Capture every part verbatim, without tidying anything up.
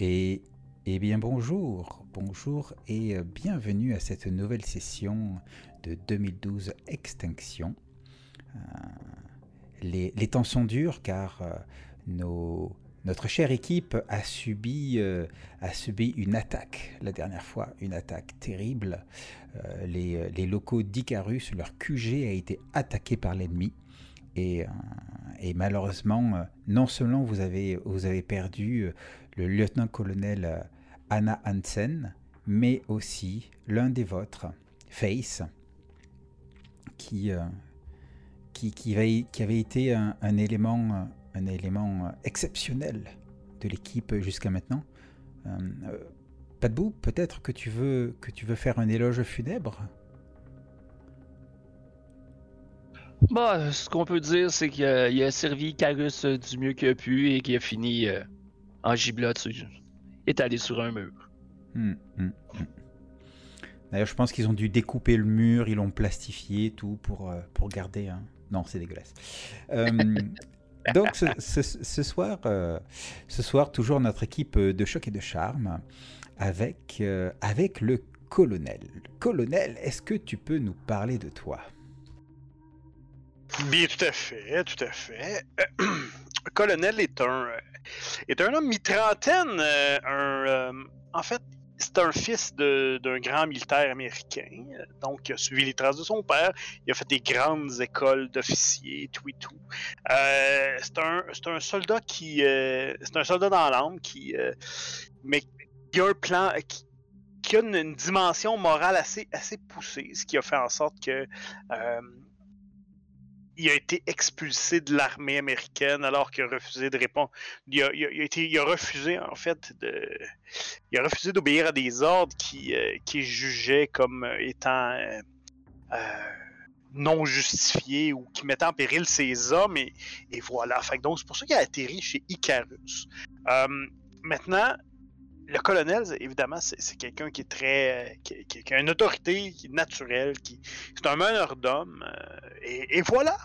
Et, eh bien bonjour, bonjour et euh, bienvenue à cette nouvelle session de deux mille douze Extinction. Euh, les, les temps sont durs car euh, nos, notre chère équipe a subi, euh, a subi une attaque la dernière fois, une attaque terrible. Euh, les, les locaux d'Icarus, leur Q G a été attaqué par l'ennemi. Et, euh, et malheureusement, euh, non seulement vous avez, vous avez perdu euh, le lieutenant-colonel euh, Anna Hansen, mais aussi l'un des vôtres, Face, qui, euh, qui, qui, avait, qui avait été un, un élément, un élément exceptionnel de l'équipe jusqu'à maintenant. Euh, euh, Padbou, peut-être que tu veux, que tu veux faire un éloge funèbre ? Bah, ce qu'on peut dire, c'est qu'il a, il a servi Carus euh, du mieux qu'il a pu et qu'il a fini euh, en giblotte, sur- étalé sur un mur. Hum, hum, hum. D'ailleurs, je pense qu'ils ont dû découper le mur, ils l'ont plastifié, tout, pour, euh, pour garder un... Non, c'est dégueulasse. Euh, donc, ce, ce, ce soir, euh, ce soir, toujours notre équipe de choc et de charme, avec, euh, avec le colonel. Colonel, est-ce que tu peux nous parler de toi ? Bien, tout à fait, tout à fait. Le colonel est un est un homme mi-trentaine, euh, un euh, en fait, c'est un fils de- d'un grand militaire américain, euh, donc il a suivi les traces de son père, il a fait des grandes écoles d'officiers, tout et tout. Euh, c'est un c'est un soldat qui euh, c'est un soldat dans l'âme qui euh, mais qui a un plan qui, qui a une, une dimension morale assez assez poussée, ce qui a fait en sorte que euh, il a été expulsé de l'armée américaine alors qu'il a refusé de répondre. Il a, il a- il a été, il a refusé, en fait, de. Il a refusé d'obéir à des ordres qui, euh, qui jugeait comme euh, étant euh, euh, non justifiés ou qui mettaient en péril ses hommes. Et, et voilà. Fait que donc, c'est pour ça qu'il a atterri chez Icarus. Euh, maintenant, le colonel, évidemment, c'est, c'est quelqu'un qui est très. euh, qui, qui- qui a une autorité qui est naturelle, qui, c'est un meneur d'hommes. euh, et, et voilà.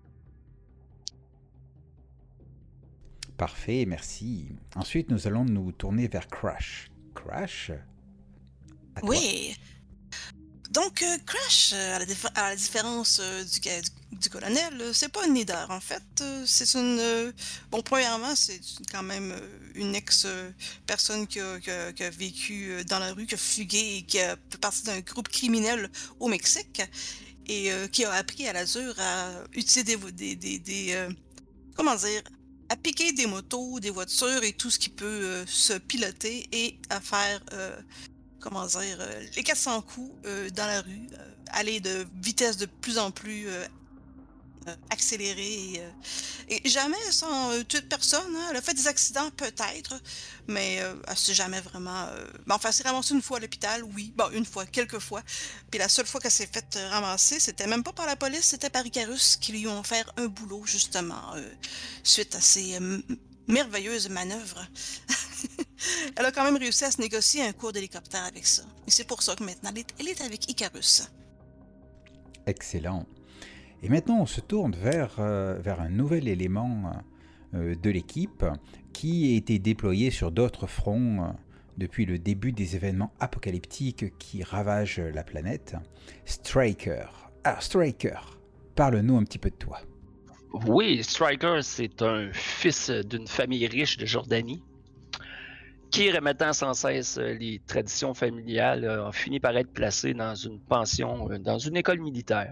Parfait, merci. Ensuite, nous allons nous tourner vers Crash. Crash, à toi. Oui. Donc, euh, Crash, euh, à, la dif- à la différence euh, du, ga- du, du colonel, euh, c'est pas une leader, en fait. Euh, c'est une... euh, bon, premièrement, c'est quand même euh, une ex-personne qui a, qui a- qui a vécu euh, dans la rue, qui a fugué et qui a fait partie d'un groupe criminel au Mexique et euh, qui a appris à l'azur à utiliser des... vo- des, des, des, euh, comment dire? À piquer des motos, des voitures et tout ce qui peut euh, se piloter et à faire... euh, comment dire, euh, les quatre cents coups euh, dans la rue, euh, aller de vitesse de plus en plus euh, euh, accélérée. Et, euh, et jamais sans euh, tuer de personne. Hein. Elle a fait des accidents, peut-être, mais euh, elle s'est jamais vraiment... euh, ben, enfin, elle s'est ramassée une fois à l'hôpital, oui. Bon, une fois, quelques fois. Puis la seule fois qu'elle s'est faite euh, ramasser, c'était même pas par la police, c'était par Icarus qui lui ont offert un boulot, justement, euh, suite à ces euh, merveilleuses manœuvres. Elle a quand même réussi à se négocier un cours d'hélicoptère avec ça. Et c'est pour ça que maintenant, elle est, elle est avec Icarus. Excellent. Et maintenant, on se tourne vers, euh, vers un nouvel élément euh, de l'équipe qui a été déployé sur d'autres fronts euh, depuis le début des événements apocalyptiques qui ravagent la planète. Striker. Alors, Striker, parle-nous un petit peu de toi. Oui, Striker, c'est un fils d'une famille riche de Jordanie qui, remettant sans cesse euh, les traditions familiales, euh, a fini par être placé dans une pension, euh, dans une école militaire.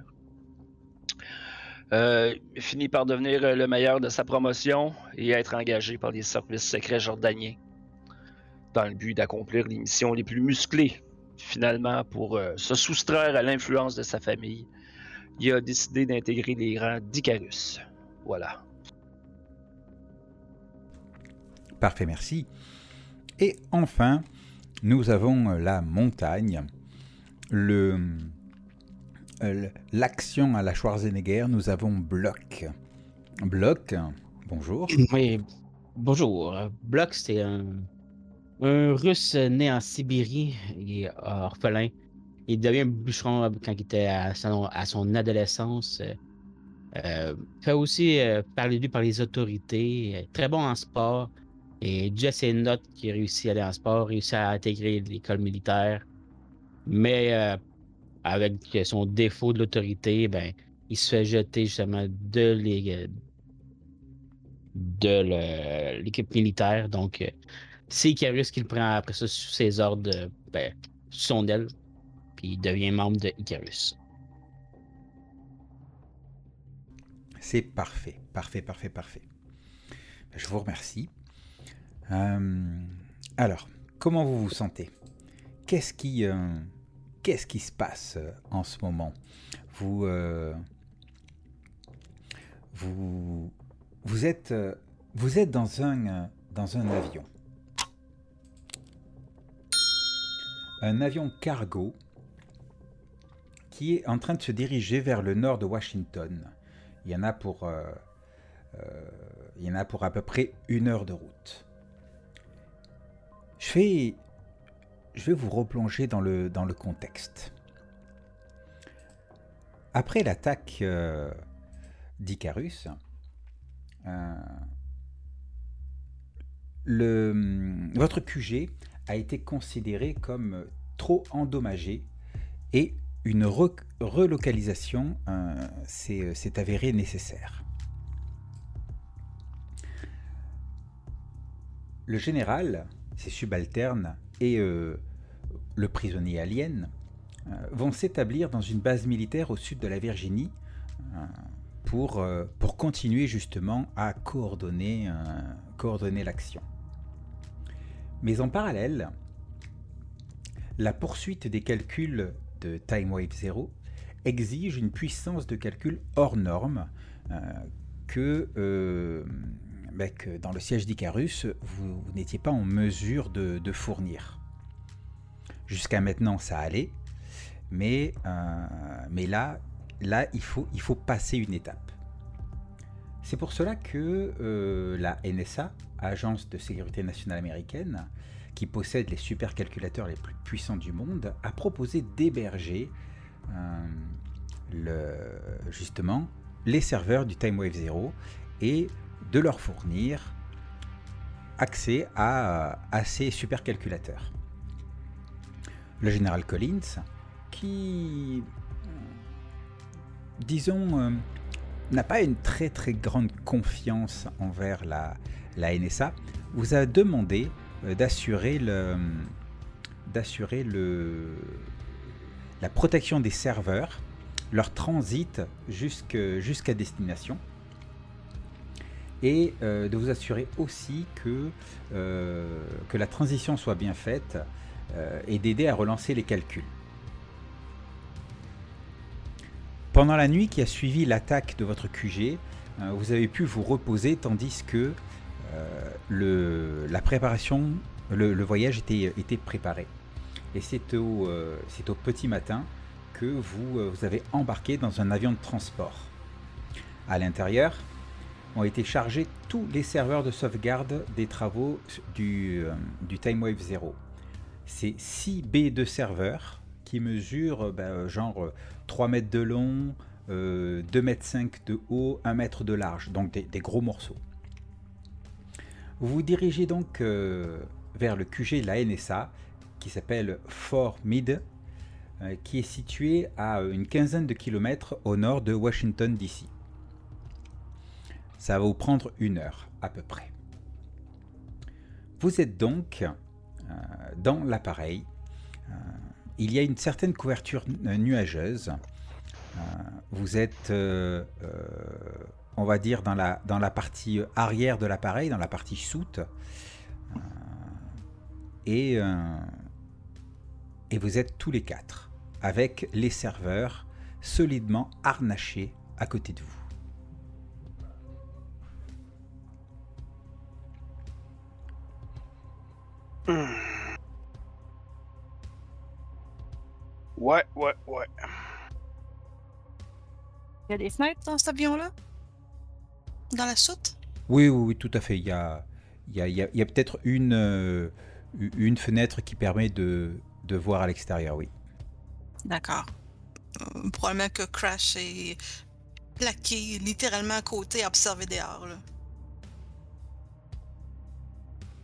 Euh, il finit par devenir euh, le meilleur de sa promotion et être engagé par les services secrets jordaniens dans le but d'accomplir les missions les plus musclées. Finalement, pour euh, se soustraire à l'influence de sa famille, il a décidé d'intégrer les rangs d'Icarus. Voilà. Parfait, merci. Et enfin, nous avons la montagne, le, euh, l'action à la Schwarzenegger, nous avons Block. Block, bonjour. Oui, bonjour. Block, c'est un, un Russe né en Sibérie et orphelin. Il devient bûcheron quand il était à son, à son adolescence. Euh, fait aussi euh, parler de lui par les autorités. euh, Très bon en sport. Et Jess et Not, qui réussit à aller en sport, réussit à intégrer l'école militaire. Mais euh, avec son défaut de l'autorité, ben, il se fait jeter justement de les, de le- l'équipe militaire. Donc, euh, c'est Icarus qui le prend après ça sous ses ordres, euh, ben, sous son aile, puis il devient membre de Icarus. C'est parfait, parfait, parfait, parfait. Je vous remercie. Euh, alors, comment vous vous sentez? Qu'est-ce qui, euh, qu'est-ce qui se passe euh, en ce moment? Vous, euh, vous, vous êtes, euh, vous êtes dans un, euh, dans un avion. Un avion cargo qui est en train de se diriger vers le nord de Washington. Il y en a pour, euh, euh, il y en a pour à peu près une heure de route. Je vais, je vais vous replonger dans le, dans le contexte. Après l'attaque euh, d'Icarus, euh, le, votre Q G a été considéré comme trop endommagé et une re relocalisation euh, s'est avérée nécessaire. Le général, ses subalternes et euh, le prisonnier alien euh, vont s'établir dans une base militaire au sud de la Virginie euh, pour, euh, pour continuer justement à coordonner, euh, coordonner l'action. Mais en parallèle, la poursuite des calculs de TimeWave Zero exige une puissance de calcul hors norme euh, que, euh, bah, que dans le siège d'Icarus, vous, vous n'étiez pas en mesure de, de fournir. Jusqu'à maintenant, ça allait, mais, euh, mais là, là il, faut, il faut passer une étape. C'est pour cela que euh, la N S A, Agence de sécurité nationale américaine, qui possède les supercalculateurs les plus puissants du monde, a proposé d'héberger euh, le, justement les serveurs du TimeWave Zero et de leur fournir accès à, à ces supercalculateurs. Le général Collins, qui, disons, euh, n'a pas une très très grande confiance envers la, la N S A, vous a demandé d'assurer le, d'assurer le, la protection des serveurs, leur transit jusqu'à jusqu'à destination, et euh, de vous assurer aussi que, euh, que la transition soit bien faite euh, et d'aider à relancer les calculs. Pendant la nuit qui a suivi l'attaque de votre Q G, euh, vous avez pu vous reposer tandis que Euh, le, la préparation, le, le voyage était, était préparé. Et c'est au, euh, c'est au petit matin que vous, euh, vous avez embarqué dans un avion de transport. À l'intérieur ont été chargés tous les serveurs de sauvegarde des travaux du, euh, du TimeWave Zero. C'est six B de serveurs qui mesurent ben, genre trois mètres de long, euh, deux mètres cinq de haut, un mètre de large, donc des, des gros morceaux. Vous vous dirigez donc euh, vers le Q G de la N S A qui s'appelle Fort Meade, euh, qui est situé à une quinzaine de kilomètres au nord de Washington D C. Ça va vous prendre une heure à peu près. Vous êtes donc euh, dans l'appareil. Euh, il y a une certaine couverture nuageuse. Euh, vous êtes... Euh, euh, on va dire dans la, dans la partie arrière de l'appareil, dans la partie soute, euh, et, euh, et vous êtes tous les quatre, avec les serveurs solidement harnachés à côté de vous. Hmm. Ouais, ouais, ouais. Il y a des fenêtres dans cet avion-là? Dans la soute? Oui, oui, oui, tout à fait. Il y a, il y a, il y a, il y a peut-être une, euh, une fenêtre qui permet de, de voir à l'extérieur, oui. D'accord. Euh, probablement que Crash est plaqué littéralement à côté à observer dehors, là.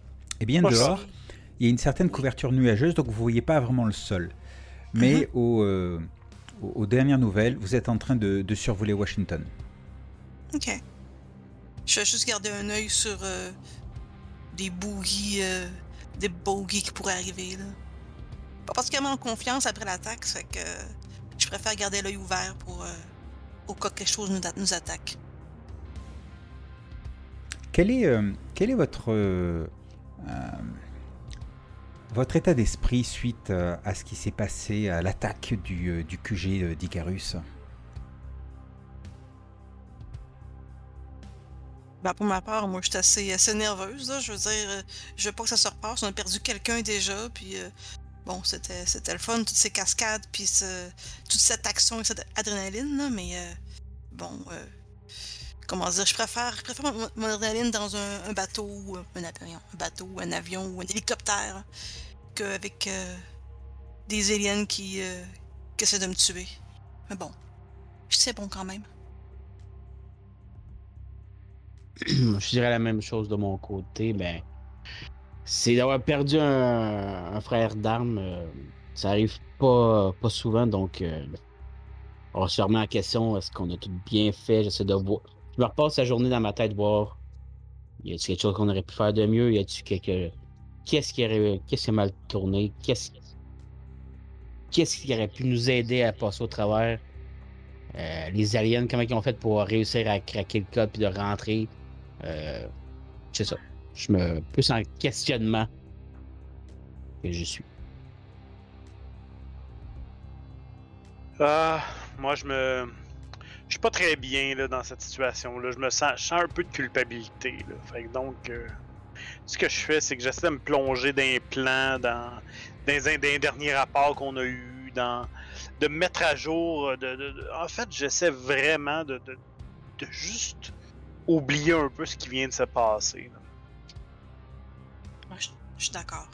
Eh bien, Moi, dehors, ça- il y a une certaine couverture nuageuse, donc vous ne voyez pas vraiment le sol. Mais Mhm. au, euh, aux, aux dernières nouvelles, vous êtes en train de, de survoler Washington. Ok. Je vais juste garder un œil sur euh, des bogies, euh, des bogies qui pourraient arriver, là. Pas particulièrement en confiance après l'attaque, fait que euh, je préfère garder l'œil ouvert pour euh, au cas que quelque chose nous, a- nous attaque. Quel est, euh, quel est votre, euh, euh, votre état d'esprit suite euh, à ce qui s'est passé à l'attaque du, euh, du Q G euh, d'Icarus? Ben, pour ma part, moi, je suis assez, assez nerveuse, là. Je veux dire, euh, je veux pas que ça se repasse. On a perdu quelqu'un déjà, puis euh, bon, c'était, c'était le fun, toutes ces cascades, puis ce- toute cette action et cette adrénaline, là, mais euh, bon, euh, comment dire, je préfère, je préfère mon, mon adrénaline dans un, un bateau, ou un, un avion, un bateau, un avion ou un hélicoptère, qu'avec euh, des aliens qui, euh, qui essaient de me tuer. Mais bon, c'est bon quand même. Je dirais la même chose de mon côté. Ben, c'est d'avoir perdu un, un frère d'armes. euh, ça arrive pas, pas souvent, donc euh, on se remet en question, est-ce qu'on a tout bien fait? J'essaie de voir. Je me repasse la journée dans ma tête, voir, y a-t-il quelque chose qu'on aurait pu faire de mieux? Y a-t-il quelque... Qu'est-ce qui aurait... Qu'est-ce qui a mal tourné? Qu'est-ce Qu'est-ce qui aurait pu nous aider à passer au travers? Euh, les aliens, comment ils ont fait pour réussir à craquer le code puis de rentrer? Euh, c'est ça. Je me plus en questionnement que je suis. Ah, moi, je me. Je suis pas très bien là, dans cette situation-là. Je me sens, je sens un peu de culpabilité. Là. Fait que donc, euh, ce que je fais, c'est que j'essaie de me plonger dans les plans, dans, dans, les, dans les derniers rapports qu'on a eus, dans, de me mettre à jour. De, de- de- En fait, j'essaie vraiment de, de, de juste oublier un peu ce qui vient de se passer. là. Moi, je, je suis d'accord.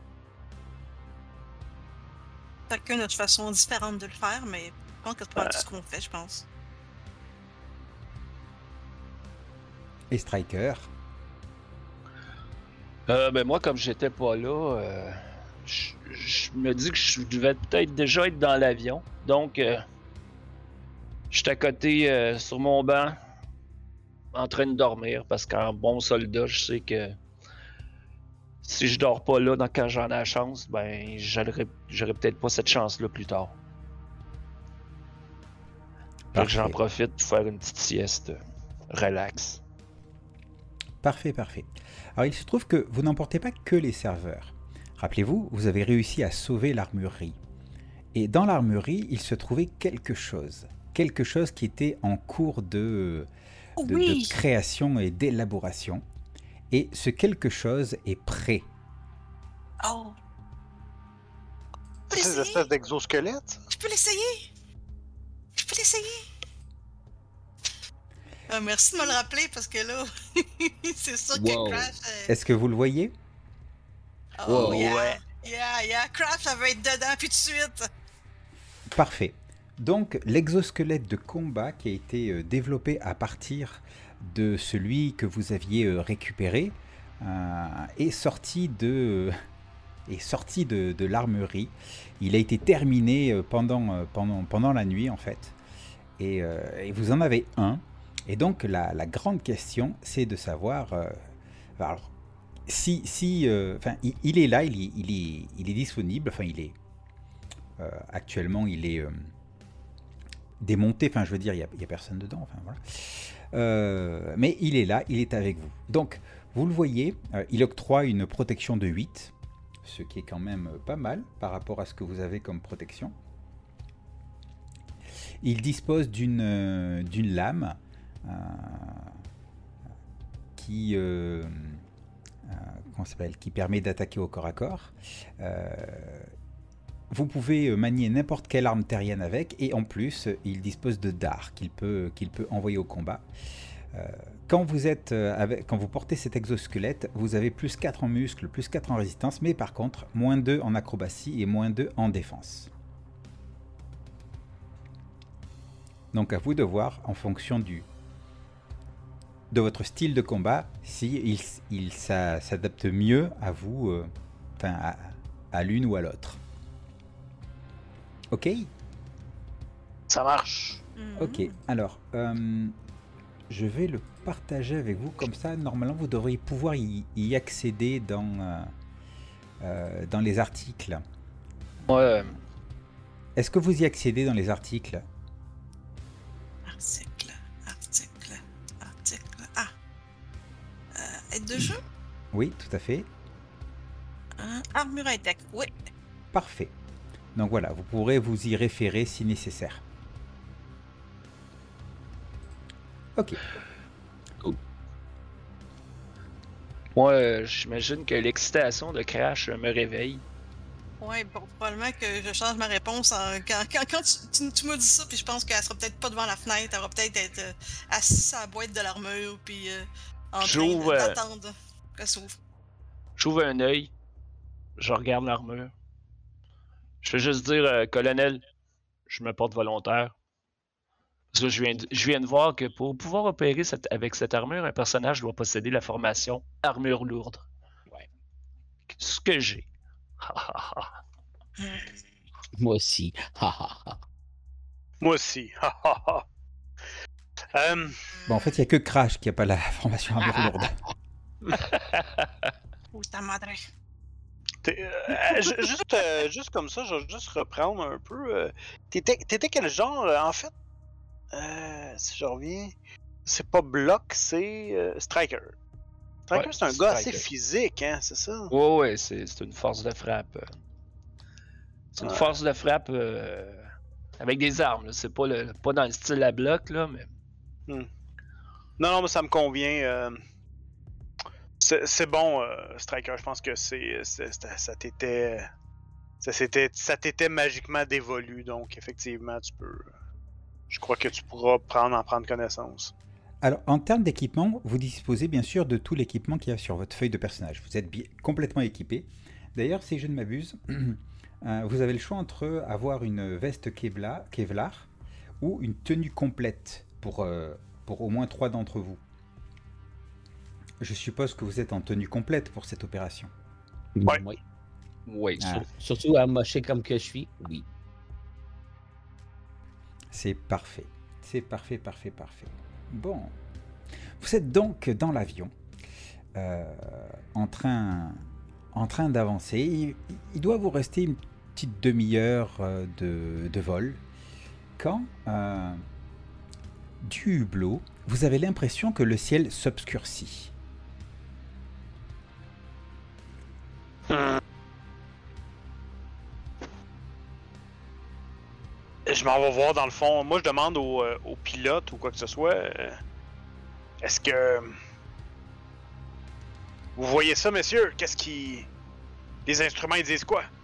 Chacun a notre façon différente de le faire, mais je pense que c'est pas mal tout ce qu'on fait, je pense. Et Striker? Euh, ben moi, comme j'étais pas là, euh, je je me dis que je devais peut-être déjà être dans l'avion. Donc, euh, je suis à côté euh, sur mon banc, en train de dormir, parce qu'en bon soldat, je sais que si je dors pas là, dans- quand j'en ai la chance, ben j'aurais j'aurais peut-être pas cette chance-là plus tard. Fait que j'en Parfait. profite pour faire une petite sieste euh, relax. Parfait, parfait. Alors, il se trouve que vous n'emportez pas que les serveurs. Rappelez-vous, vous avez réussi à sauver l'armurerie. Et dans l'armurerie, il se trouvait quelque chose. Quelque chose qui était en cours de, Oh de, oui! de création et d'élaboration. Et ce quelque chose est prêt. Oh! Je peux Ces l'essayer? espèces d'exosquelettes. Je peux l'essayer? Je peux l'essayer? Ah, merci de me le rappeler parce que là, c'est sûr Wow. que Crash. euh, Est-ce que vous le voyez? Oh, Wow. yeah! Ouais. Yeah, yeah! Crash, ça va être dedans, puis de suite! Parfait. Donc, l'exosquelette de combat qui a été euh, développé à partir de celui que vous aviez euh, récupéré euh, est sorti de, est sorti de, de l'armurerie. Il a été terminé euh, pendant, euh, pendant, pendant la nuit, en fait. Et, euh, et vous en avez un. Et donc, la, la grande question, c'est de savoir... euh, alors, si... si euh, enfin, il, il est là, il, est- il, est, il est disponible. Enfin, il est... euh, actuellement, il est... euh, démonté, enfin je veux dire, il n'y a, a personne dedans, enfin voilà. Euh, mais il est là, il est avec vous. Donc, vous le voyez, euh, il octroie une protection de huit, ce qui est quand même pas mal par rapport à ce que vous avez comme protection. Il dispose d'une euh, d'une lame euh, qui, euh, euh, comment ça s'appelle, qui permet d'attaquer au corps à corps. Euh, Vous pouvez manier n'importe quelle arme terrienne avec, et en plus, il dispose de dards qu'il peut, qu'il peut envoyer au combat. Euh, quand, vous êtes avec, quand vous portez cet exosquelette, vous avez plus quatre en muscles, plus quatre en résistance, mais par contre, moins deux en acrobatie et moins deux en défense. Donc à vous de voir, en fonction du, de votre style de combat si il, il ça, s'adapte mieux à vous, euh, enfin à, à l'une ou à l'autre. Ok. Ça marche. Mhm. Ok. Alors, euh, je vais le partager avec vous comme ça. Normalement, vous devriez pouvoir y, y accéder dans euh, euh, dans les articles. Ouais. Est-ce que vous y accédez dans les articles? Article, article, article. Ah. Euh, aide de jeu? Oui, tout à fait. Hein? Armure et tech, oui. Parfait. Donc voilà, vous pourrez vous y référer si nécessaire. Ok. Moi, euh, j'imagine que l'excitation de Crash euh, me réveille. Ouais, bon, probablement que je change ma réponse en- quand, quand, quand tu, tu, tu m'as dit ça, puis je pense qu'elle sera peut-être pas devant la fenêtre, elle va peut-être être euh, assise à la boîte de l'armure, puis euh, en train J'ouvre, de- euh, d'attendre qu'elle s'ouvre. J'ouvre un œil, je regarde l'armure. Je vais juste dire, euh, colonel, je me porte volontaire. Parce que je viens, de, je viens de voir que pour pouvoir opérer cette, avec cette armure, un personnage doit posséder la formation armure lourde. Ouais. Ce que j'ai. Moi aussi. Ha, ha, ha. Moi aussi. Ha, ha, ha. Euh, Bon, en fait, il n'y a que Crash qui n'a pas la formation armure lourde. Ou ta madre. t'es- euh, ju- juste, euh, juste comme ça, je vais juste reprendre un peu. euh, T'étais t'étais quel genre, euh, en fait? Euh, si je reviens, c'est pas Block, c'est euh, Striker. Striker, Ouais, c'est un gars assez Striker. physique, hein, c'est ça? Ouais, ouais, c'est c'est une force de frappe. euh. C'est une Ouais. force de frappe euh, avec des armes. là. C'est pas, le, pas dans le style à bloc, là, mais. Non, non, mais ça me convient. euh, C'est c'est bon, euh, Striker. Je pense que c'est c'est- c'est- ça t'était. Ça s'était- ça t'était magiquement dévolu, donc effectivement, tu peux. Je crois que tu pourras prendre, en prendre connaissance. Alors, en termes d'équipement, vous disposez bien sûr de tout l'équipement qu'il y a sur votre feuille de personnage. Vous êtes bi- complètement équipé. D'ailleurs, si je ne m'abuse, euh, vous avez le choix entre avoir une veste Kevlar, Kevlar ou une tenue complète pour, euh, pour au moins trois d'entre vous. Je suppose que vous êtes en tenue complète pour cette opération. Ouais. Oui. Oui. Ah. Sur- Surtout à mocher comme que je suis, oui. C'est parfait. C'est parfait, parfait, parfait. Bon. Vous êtes donc dans l'avion, euh, en train, en train d'avancer. Il, il doit vous rester une petite demi-heure euh, de, de vol. Quand, euh, du hublot, vous avez l'impression que le ciel s'obscurcit. Je m'en vais voir dans le fond. Moi, je demande au, euh, au pilote ou quoi que ce soit. euh, Est-ce que. Vous voyez ça, messieurs? Qu'est-ce qui. Les instruments, ils disent quoi?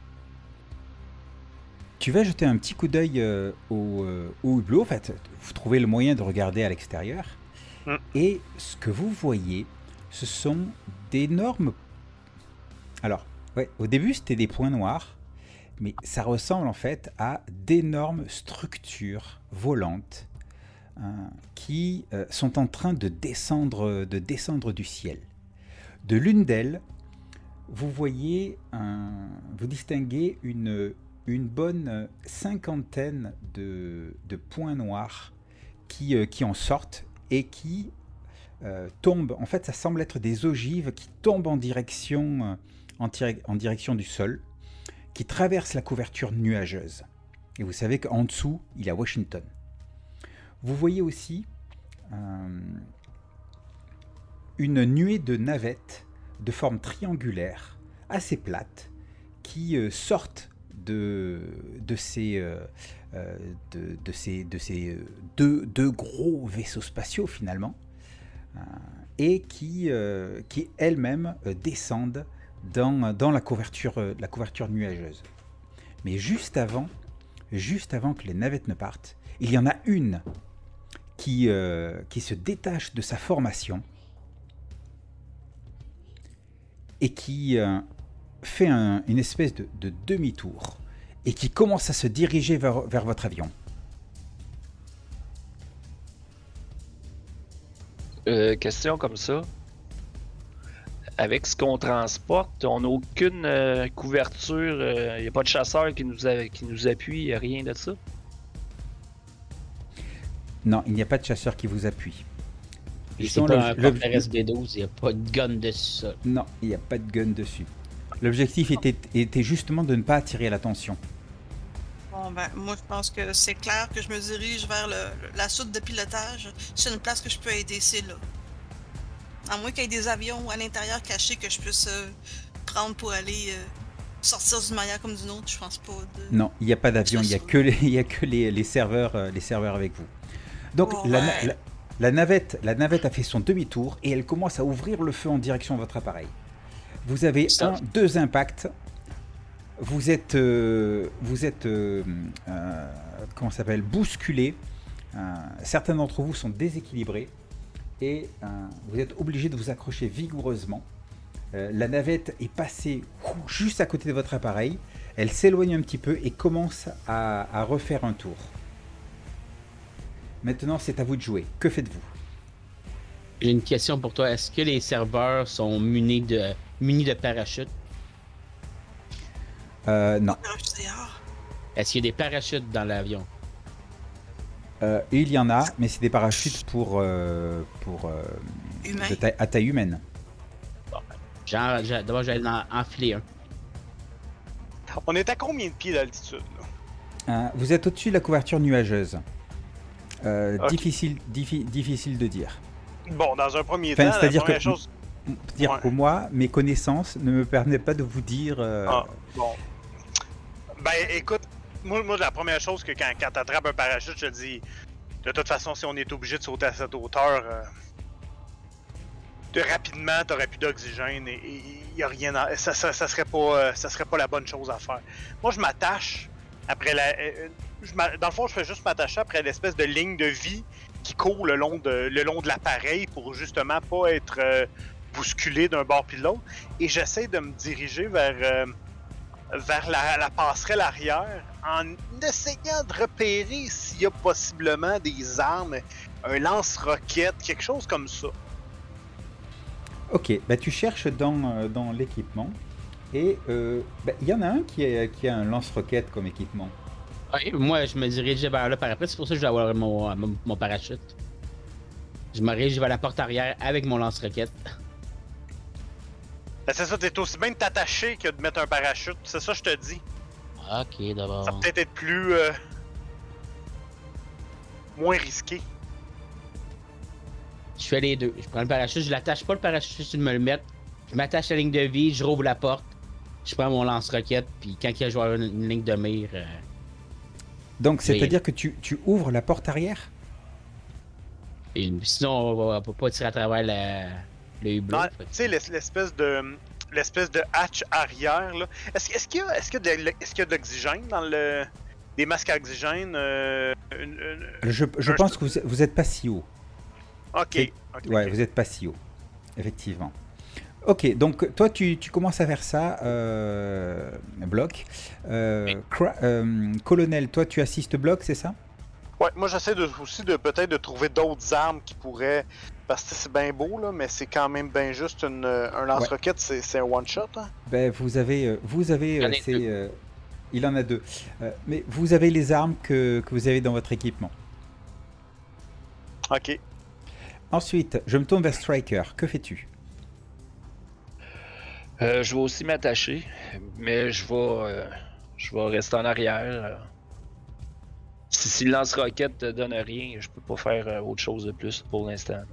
Tu vas jeter un petit coup d'œil euh, au, euh, au hublot. En fait, vous trouvez le moyen de regarder à l'extérieur. Mm. Et ce que vous voyez, ce sont d'énormes... Alors, ouais, au début, c'était des points noirs. Mais ça ressemble en fait à d'énormes structures volantes hein, qui euh, sont en train de descendre, de descendre du ciel. De l'une d'elles, vous voyez, un, vous distinguez une, une bonne cinquantaine de, de points noirs qui, euh, qui en sortent et qui euh, tombent. En fait, ça semble être des ogives qui tombent en direction, euh, en, direc- en direction du sol, qui traversent la couverture nuageuse. Et vous savez qu'en dessous, il y a Washington. Vous voyez aussi euh, une nuée de navettes de forme triangulaire, assez plates, qui euh, sortent de, de ces, euh, euh, de, de ces, de ces euh, deux, deux gros vaisseaux spatiaux finalement, euh, et qui, euh, qui elles-mêmes euh, descendent dans, dans la, couverture, euh, la couverture nuageuse. Mais juste avant, juste avant que les navettes ne partent, il y en a une qui, euh, qui se détache de sa formation et qui euh, fait un, une espèce de, de demi-tour et qui commence à se diriger vers, vers votre avion. Euh, question comme ça. Avec ce qu'on transporte, on n'a aucune euh, couverture. Il n'y a pas de chasseur qui nous, a, qui nous appuie, y a rien de ça? Non, il n'y a pas de chasseur qui vous appuie. Et c'est Sinon, pas un le- porte S B douze, il n'y a pas de gun dessus ça. Non, il n'y a pas de gun dessus. L'objectif était, était justement de ne pas attirer l'attention. Bon, ben, moi, je pense que c'est clair que je me dirige vers le, le- la soute de pilotage. C'est une place que je peux aider, c'est là. À moins qu'il y ait des avions à l'intérieur cachés que je puisse euh, prendre pour aller euh, sortir d'une manière comme d'une autre, je pense pas. De... Non, il n'y a pas d'avion, il n'y a que les, il y a que les, les serveurs, euh, les serveurs avec vous. Donc Oh, la, ouais. la- la navette, la navette a fait son demi-tour et elle commence à ouvrir le feu en direction de votre appareil. Vous avez Stop. un, deux impacts. Vous êtes, euh, vous êtes, euh, euh, comment ça s'appelle, bousculé. Euh, certains d'entre vous sont déséquilibrés et euh, vous êtes obligé de vous accrocher vigoureusement. Euh, la navette est passée ouh, juste à côté de votre appareil. Elle s'éloigne un petit peu et commence à, à refaire un tour. Maintenant, c'est à vous de jouer. Que faites-vous? J'ai une question pour toi. Est-ce que les serveurs sont munis de, munis de parachutes? euh, Non. Ah, je sais, ah. Est-ce qu'il y a des parachutes dans l'avion? Euh, il y en a, mais c'est des parachutes pour, euh, pour euh, Humain. de taille- à taille humaine. Genre, j'a- d'abord, j'allais en enfiler un. On est à combien de pieds d'altitude, là? Euh, vous êtes au-dessus de la couverture nuageuse. Euh, Ok. difficile, diffi- difficile de dire. Bon, dans un premier Enfin, temps, la c'est-à-dire première que- chose... Dire Ouais. pour moi, mes connaissances ne me permettent pas de vous dire. euh, Ah, bon. Ben, écoute, moi, moi, la première chose que quand, quand t'attrapes un parachute, je te dis, de toute façon, si on est obligé de sauter à cette hauteur, euh, de rapidement, t'aurais plus d'oxygène et il y a rien à... ça, ça, ça serait pas, euh, ça serait pas la bonne chose à faire. Moi, je m'attache après la... euh, je m'a- dans le fond, je fais juste m'attacher après l'espèce de ligne de vie qui court le long de, le long de l'appareil pour justement pas être euh, bousculé d'un bord puis de l'autre. Et j'essaie de me diriger vers... euh, vers la, la passerelle arrière en essayant de repérer s'il y a possiblement des armes, un lance-roquette, quelque chose comme ça. Ok, bah tu cherches dans, euh, dans l'équipement et euh, bah, il y en a un qui, est, qui a un lance-roquette comme équipement. Ouais, moi, je me dirigeais vers là par après. C'est pour ça que je dois avoir mon, mon, mon parachute. Je me dirige vers la porte arrière avec mon lance-roquette. Ben, c'est ça, t'es aussi bien de t'attacher que de mettre un parachute. C'est ça que je te dis. Ok, Ça d'abord. va peut-être être plus... euh, moins risqué. Je fais les deux. Je prends le parachute, je l'attache pas le parachute, je me le mets. Je m'attache à la ligne de vie, je rouvre la porte. Je prends mon lance-roquette, puis quand il y a joué une, une ligne de mire. euh, Donc Oui. c'est-à-dire que tu, tu ouvres la porte arrière? et sinon, on va, on peut pas tirer à travers la, le hublot. Non, Fait tu que- sais, l'es- l'espèce de... L'espèce de hatch arrière, là. Est-ce est-ce qu'il y a, est-ce qu'il y a de, est-ce qu'il y a de l'oxygène dans le... Des masques à oxygène? euh, une- une- Je, je un- pense que vous, vous êtes pas si haut. Ok. C'est- ok, Ouais, ok. vous êtes pas si haut. Effectivement. Ok, donc toi tu, tu commences à faire ça, euh, Bloc. Euh, Oui. Cra- euh, Colonel, toi tu assistes Bloc, c'est ça? Ouais, moi j'essaie de, aussi de peut-être de trouver d'autres armes qui pourraient. Parce que c'est bien beau, là, mais c'est quand même bien juste une, un lance-roquette, c'est c'est un one-shot. Hein? Ben, vous avez, euh, vous avez, Il y en euh, a c'est, deux. euh, il en a deux. Euh, mais vous avez les armes que, que vous avez dans votre équipement. Ok. Ensuite, je me tourne vers Striker. Que fais-tu? Euh, je vais aussi m'attacher, mais je vais, euh, je vais rester en arrière. euh. Si, si le lance-roquette ne donne rien, je peux pas faire euh, autre chose de plus pour l'instant. là.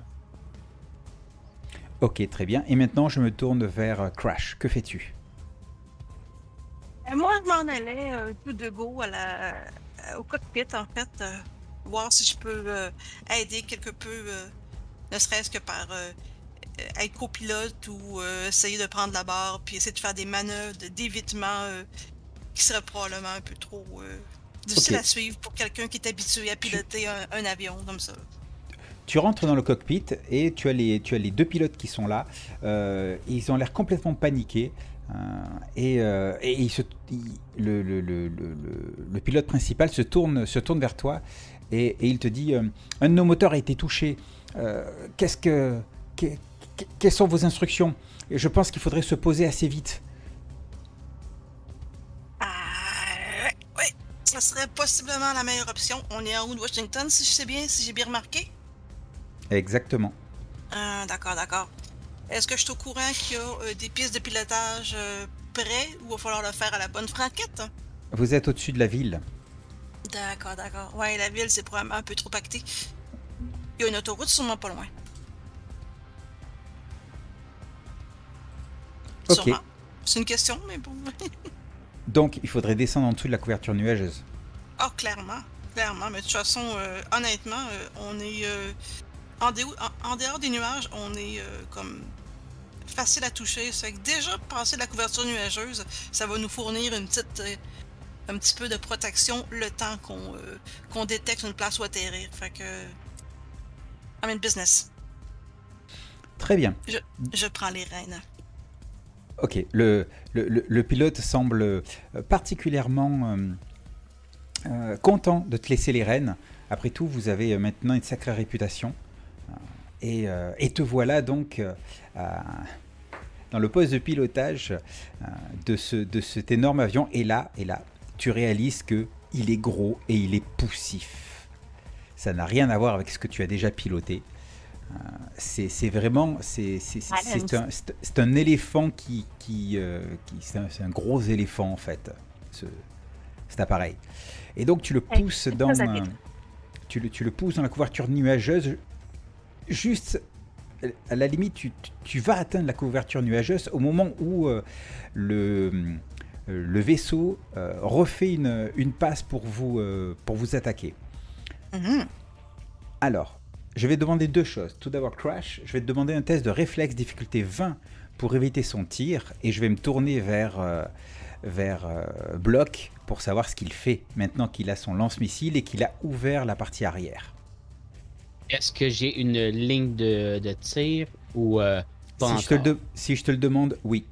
Ok, très bien. Et maintenant, je me tourne vers euh, Crash. Que fais-tu? Euh, Moi, je m'en allais euh, tout de go à la, euh, au cockpit, en fait, euh, voir si je peux euh, aider quelque peu, euh, ne serait-ce que par euh, euh, être copilote ou euh, essayer de prendre la barre, puis essayer de faire des manœuvres de- d'évitement euh, qui seraient probablement un peu trop euh, difficiles Ok. à suivre pour quelqu'un qui est habitué à piloter un, un avion comme ça. Tu rentres dans le cockpit et tu as les, tu as les deux pilotes qui sont là. Euh, et ils ont l'air complètement paniqués. Euh, et euh, et il se, il- le, le, le, le, le- le pilote principal se tourne, se tourne vers toi et, et il te dit euh, un de nos moteurs a été touché. euh, qu'est-ce que, que, que- quelles sont vos instructions? Et je pense qu'il faudrait se poser assez vite. Ah, oui, ça serait possiblement la meilleure option. On est en haut de Washington, si je sais bien, si j'ai bien remarqué. Exactement. Ah, d'accord, d'accord. Est-ce que je suis au courant qu'il y a euh, des pistes de pilotage euh, prêts ou il va falloir le faire à la bonne franquette? Vous êtes au-dessus de la ville. D'accord, d'accord. Ouais, la ville, c'est probablement un peu trop pacté. Il y a une autoroute sûrement pas loin. Ok. Sûrement. C'est une question, mais bon. Donc, il faudrait descendre en dessous de la couverture nuageuse. Ah, clairement. Clairement. Mais de toute façon, euh, honnêtement, euh, on est. euh, en, déo- en, en dehors des nuages, on est euh, comme facile à toucher. Ça fait que déjà, passer de la couverture nuageuse, ça va nous fournir une petite. euh, un petit peu de protection le temps qu'on euh, qu'on détecte une place où atterrir. Fait que. I'm in business. Très bien. Je prends les rênes. Ok, le, le, le- le pilote semble euh, particulièrement euh, euh, content de te laisser les rênes. Après tout, vous avez euh, maintenant une sacrée réputation. Euh, Et, euh, et te voilà donc euh, à- dans le poste de pilotage euh, de, ce, de cet énorme avion. Et là, et là, tu réalises que il est gros et il est poussif. Ça n'a rien à voir avec ce que tu as déjà piloté. Euh, c'est c'est vraiment c'est c'est- c'est- c'est un, c'est- c'est un éléphant qui, qui, euh, qui- c'est un, c'est un gros éléphant en fait, ce, cet appareil. Et donc tu le pousses c'est dans très un- habile. tu le, tu le pousses dans la couverture nuageuse. Juste à la limite, tu, tu- tu vas atteindre la couverture nuageuse au moment où euh, le, euh, le vaisseau euh, refait une, une passe pour vous, euh, pour vous attaquer. Mhm. Alors, je vais demander deux choses. Tout d'abord, Crash, je vais te demander un test de réflexe difficulté vingt pour éviter son tir. Et je vais me tourner vers, euh, vers euh, Block pour savoir ce qu'il fait maintenant qu'il a son lance-missile et qu'il a ouvert la partie arrière. Est-ce que j'ai une ligne de, de tir ou euh, pas Si je, te le encore? de- si je te le demande, oui.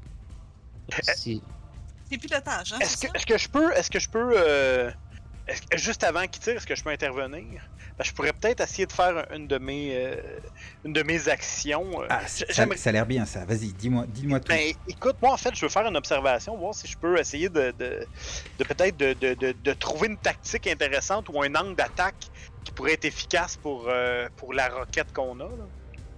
Si- C'est pilotage, hein? Est-ce c'est que, ça? est-ce que je peux, est-ce que je peux, euh, est-ce que- juste avant qu'il tire, est-ce que je peux intervenir? Ben, je pourrais peut-être essayer de faire une de mes, euh, une de mes actions. euh. Ah, ça, J'aimerais- ça a l'air bien ça. Vas-y, dis-moi dis-moi tout. Ben, écoute, moi en fait, je veux faire une observation, voir si je peux essayer de, de, de peut-être de, de, de, de trouver une tactique intéressante ou un angle d'attaque qui pourrait être efficace pour, euh, pour la roquette qu'on a. là.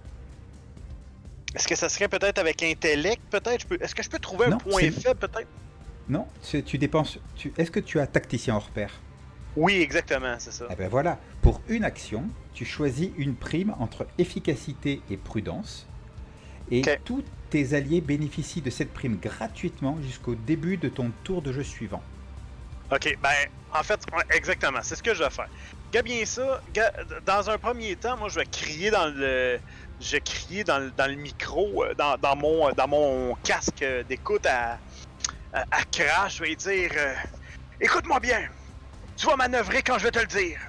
Est-ce que ça serait peut-être avec intellect, peut-être? Je peux- Est-ce que je peux trouver un Non, point c'est- faible, peut-être? Non, tu, tu dépenses. Tu, est-ce que tu as tacticien hors pair? Oui, exactement, c'est ça. Eh ben voilà, pour une action, tu choisis une prime entre efficacité et prudence. Et Ok. tous tes alliés bénéficient de cette prime gratuitement jusqu'au début de ton tour de jeu suivant. Ok, ben, en fait, ouais, exactement, c'est ce que je vais faire. Gars, bien ça, gars, dans un premier temps, moi, je vais crier dans le. Je vais crier dans le, dans le micro, euh, dans, dans, mon, dans mon casque euh, d'écoute à, à, à Crash. Je vais lui dire euh, écoute-moi bien, tu vas manœuvrer quand je vais te le dire.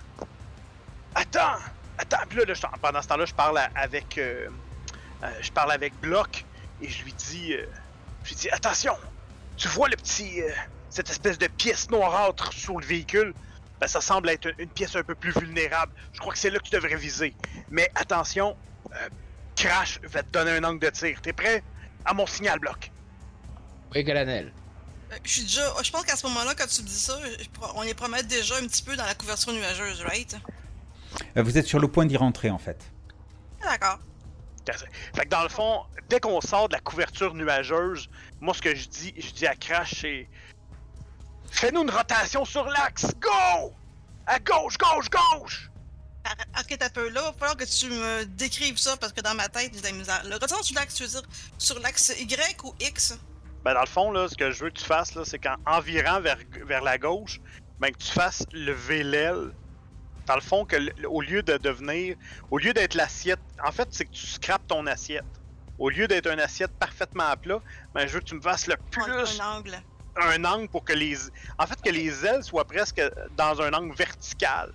Attends, attends, puis là, là, je- pendant ce temps-là, je parle à- avec. euh, euh, je parle avec Block et je lui dis euh, je lui dis attention, tu vois le petit. euh, cette espèce de pièce noirâtre sur le véhicule, ben, ça semble être une pièce un peu plus vulnérable. Je crois que c'est là que tu devrais viser. Mais attention, euh, Crash va te donner un angle de tir. T'es prêt? À mon signal, Bloc. Oui, colonel. Euh, Je suis déjà. Je pense qu'à ce moment-là, quand tu me dis ça, je- on est promet déjà un petit peu dans la couverture nuageuse, right? Euh, Vous êtes sur le point d'y rentrer en fait. Ah, d'accord. Fait que dans le fond, dès qu'on sort de la couverture nuageuse, moi ce que je dis, je dis à Crash, c'est fais-nous une rotation sur l'axe. Go! À gauche, gauche, gauche! Ah, ok, t'as peu là. Il va falloir que tu me décrives ça parce que dans ma tête, j'ai de la misère. Le retour sur l'axe, tu veux dire sur l'axe Y ou X? Ben dans le fond, là, ce que je veux que tu fasses, là, c'est qu'en en virant vers, vers la gauche, ben que tu fasses lever l'aile. Dans le fond, que l- au lieu de devenir, au lieu d'être l'assiette, en fait, c'est que tu scrapes ton assiette. Au lieu d'être une assiette parfaitement à plat, ben je veux que tu me fasses le Un, plus un angle. un angle pour que les, en fait, que les ailes soient presque dans un angle vertical.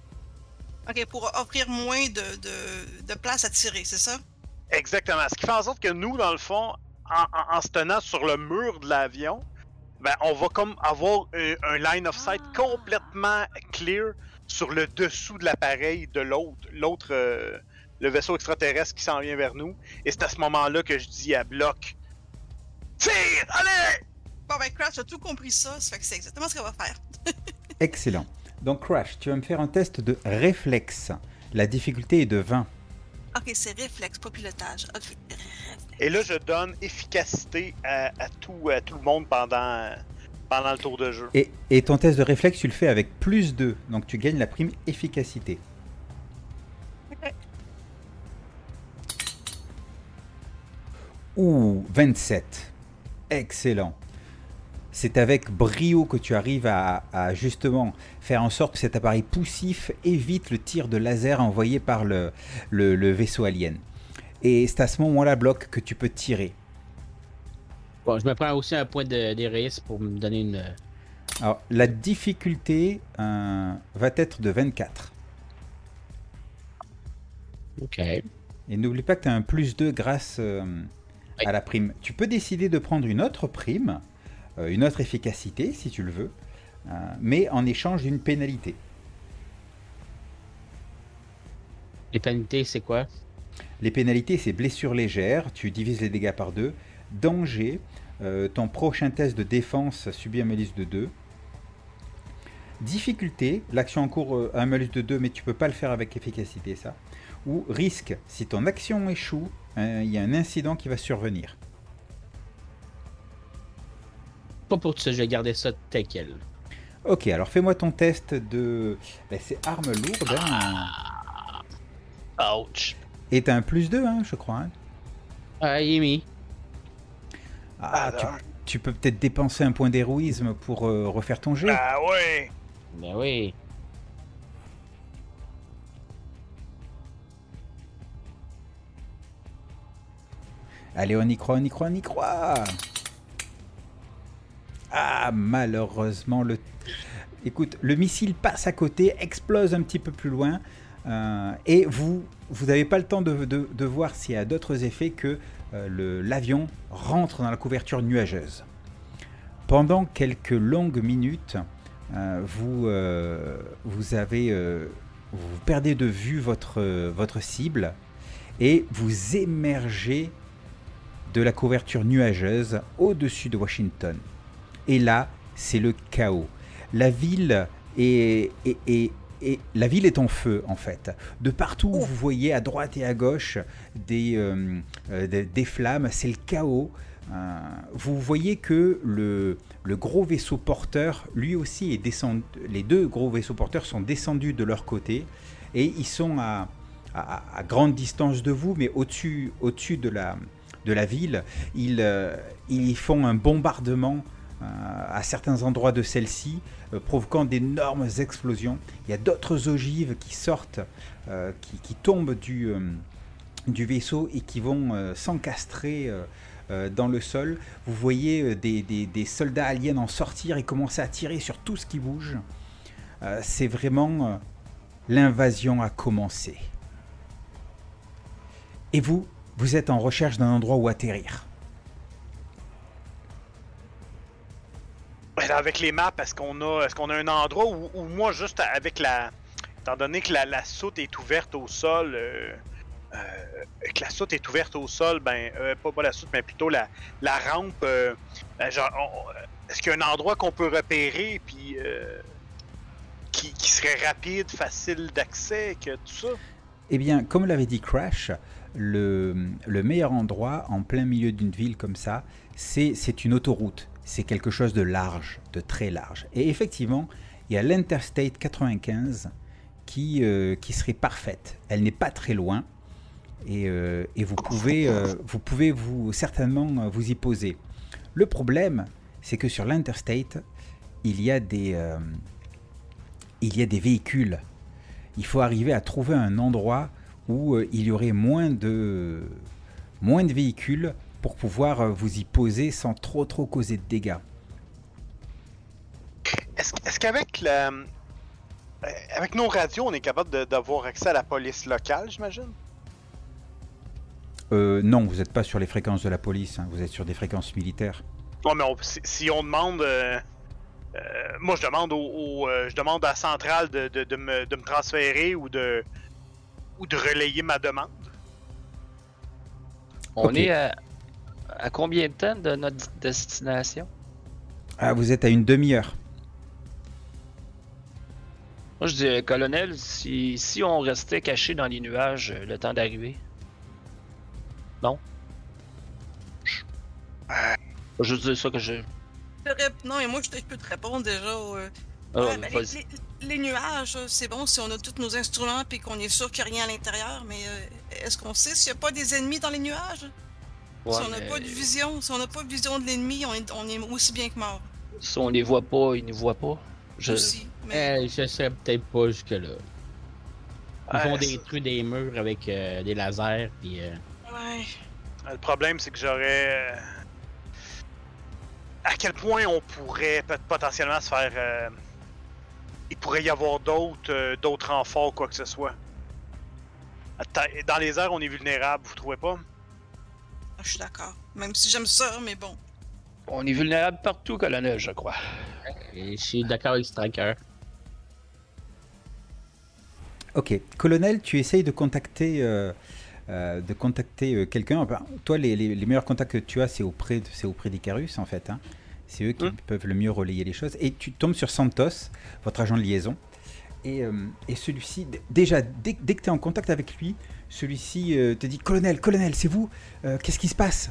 Ok, pour offrir moins de, de, de place à tirer, c'est ça? Exactement. Ce qui fait en sorte que nous, dans le fond, en, en- en se tenant sur le mur de l'avion, ben, on va comme avoir un, un line of sight Ah. complètement clear sur le dessous de l'appareil de l'autre, l'autre, euh, le vaisseau extraterrestre qui s'en vient vers nous. Et c'est à ce moment-là que je dis à Block, tire, allez! Bon, ben, Crash a tout compris ça, ça fait que c'est exactement ce qu'on va faire. Excellent. Donc Crash, tu vas me faire un test de réflexe. La difficulté est de vingt. Ok, c'est réflexe, pas pilotage. Ok. Et là, je donne efficacité à, à, tout, à tout le monde pendant, pendant le tour de jeu. Et, et ton test de réflexe, tu le fais avec plus deux. Donc tu gagnes la prime efficacité. Ok. Ouh, vingt-sept. Excellent. C'est avec brio que tu arrives à, à justement faire en sorte que cet appareil poussif évite le tir de laser envoyé par le, le, le vaisseau alien. Et c'est à ce moment-là, Block, que tu peux tirer. Bon, je me prends aussi un point de- d'héroïsme pour me donner une... Alors, la difficulté euh, va être de vingt-quatre. Ok. Et n'oublie pas que tu as un plus deux grâce euh, Oui. à la prime. Tu peux décider de prendre une autre prime, euh, une autre efficacité, si tu le veux, euh, mais en échange d'une pénalité. Les pénalités, c'est quoi? Les pénalités, c'est blessures légères, tu divises les dégâts par deux. Danger, euh, ton prochain test de défense subit un malus de deux. Difficulté, l'action en cours euh, a un malus de deux, mais tu peux pas le faire avec efficacité, ça. Ou risque, si ton action échoue, euh, il y a un incident qui va survenir. Pas pour tout ça, je vais garder ça tel quel. Ok, alors fais-moi ton test de... Ben, c'est arme lourde, hein. Ouch. Et t'as un plus deux, hein, je crois. Hein. Ah, il est mis. Ah, tu, Alors. tu peux peut-être dépenser un point d'héroïsme pour euh, refaire ton jet. Ah ouais! Ben oui. Allez, on y croit, on y croit, on y croit. Ah, malheureusement, le... Écoute, le missile passe à côté, explose un petit peu plus loin, euh, et vous vous n'avez pas le temps de, de, de voir s'il y a d'autres effets que euh, le- l'avion rentre dans la couverture nuageuse. Pendant quelques longues minutes, euh, vous, euh, vous, avez, euh, vous perdez de vue votre, euh, votre cible, et vous émergez de la couverture nuageuse au-dessus de Washington. Et là, c'est le chaos. La ville est, est, est, est- la ville est en feu, en fait. De partout où vous voyez, à droite et à gauche, des, euh, euh, des, des flammes, c'est le chaos. Euh, vous voyez que le, le gros vaisseau porteur, lui aussi, est descendu. Les deux gros vaisseaux porteurs sont descendus de leur côté et ils sont à, à, à grande distance de vous, mais au-dessus, au-dessus de la, de la ville. Ils, euh, ils font un bombardement euh, à certains endroits de celle-ci, euh, provoquant d'énormes explosions. Il y a d'autres ogives qui sortent, euh, qui, qui tombent du, euh, du vaisseau et qui vont euh, s'encastrer euh, euh, dans le sol. Vous voyez euh, des, des- des soldats aliens en sortir et commencer à tirer sur tout ce qui bouge. Euh, C'est vraiment... euh, l'invasion a commencé. Et vous, vous êtes en recherche d'un endroit où atterrir. Ben, avec les maps, est-ce qu'on a, est-ce qu'on a un endroit où, où moi, juste avec la... Étant donné que la, la soute est ouverte au sol, euh, euh, que la soute est ouverte au sol, ben, euh, pas, pas la soute, mais plutôt la, la rampe, euh, ben, genre, on- est-ce qu'il y a un endroit qu'on peut repérer, puis euh, qui, qui serait rapide, facile d'accès, que tout ça? Eh bien, comme l'avait dit Crash, le, le meilleur endroit en plein milieu d'une ville comme ça, c'est c'est une autoroute. C'est quelque chose de large, de très large. Et effectivement, il y a l'Interstate quatre-vingt-quinze qui, euh, qui serait parfaite. Elle n'est pas très loin et, euh, et vous pouvez, euh, vous pouvez vous, certainement euh, vous y poser. Le problème, c'est que sur l'Interstate, il y a des, euh, il y a des véhicules. Il faut arriver à trouver un endroit où euh, il y aurait moins de, moins de véhicules pour pouvoir euh, vous y poser sans trop trop causer de dégâts. Est-ce, est-ce qu'avec la... euh, avec nos radios, on est capable de- d'avoir accès à la police locale, j'imagine? Euh, non, vous n'êtes pas sur les fréquences de la police, hein, vous êtes sur des fréquences militaires. Non, mais on- si, si on demande... euh, euh, moi, je demande au, au, euh, je demande à la centrale de, de, de me, de me transférer ou de, ou ou de relayer ma demande. On Ok. est à, à combien de temps de notre destination? Ah, vous êtes à une demi-heure. Moi, je dis, colonel, si, si on restait caché dans les nuages euh, le temps d'arriver. Non? Euh, Faut juste dire ça que je. Je te rép- Non, et moi, je, te- je peux te répondre déjà. euh, Ah, ouais, ben, les, vas-y. les- les nuages, euh, c'est bon si on a tous nos instruments et qu'on est sûr qu'il n'y a rien à l'intérieur, mais euh, est-ce qu'on sait s'il n'y a pas des ennemis dans les nuages? Ouais, si on n'a mais pas de vision, si on n'a pas de vision de l'ennemi, on est, on est aussi bien que mort. Si on les voit pas, ils ne voient pas. Je... Aussi. Mais Eh, je serais peut-être pas jusque-là. Ils Ouais, vont c'est- détruire des murs avec euh, des lasers, puis... euh, ouais. Le problème, c'est que j'aurais. euh, À quel point on pourrait peut- potentiellement se faire. euh, Il pourrait y avoir d'autres euh, d'autres renforts ou quoi que ce soit. Attends, dans les airs, on est vulnérable, vous trouvez pas? Ah, je suis d'accord. Même si j'aime ça, mais bon. On est vulnérable partout, colonel, je crois. et je suis d'accord avec Striker. Ok. Colonel, tu essayes de contacter, euh, euh, de contacter euh, quelqu'un. Enfin, toi, les, les- les meilleurs contacts que tu as, c'est auprès, de- c'est auprès d'Icarus, en fait. Hein. C'est eux qui Hmm. peuvent le mieux relayer les choses. Et tu tombes sur Santos, votre agent de liaison. Et, euh, et celui-ci, d- déjà, dès, dès que tu es en contact avec lui, celui-ci euh, te dit Colonel, colonel, c'est vous Euh, Qu'est-ce qui se passe?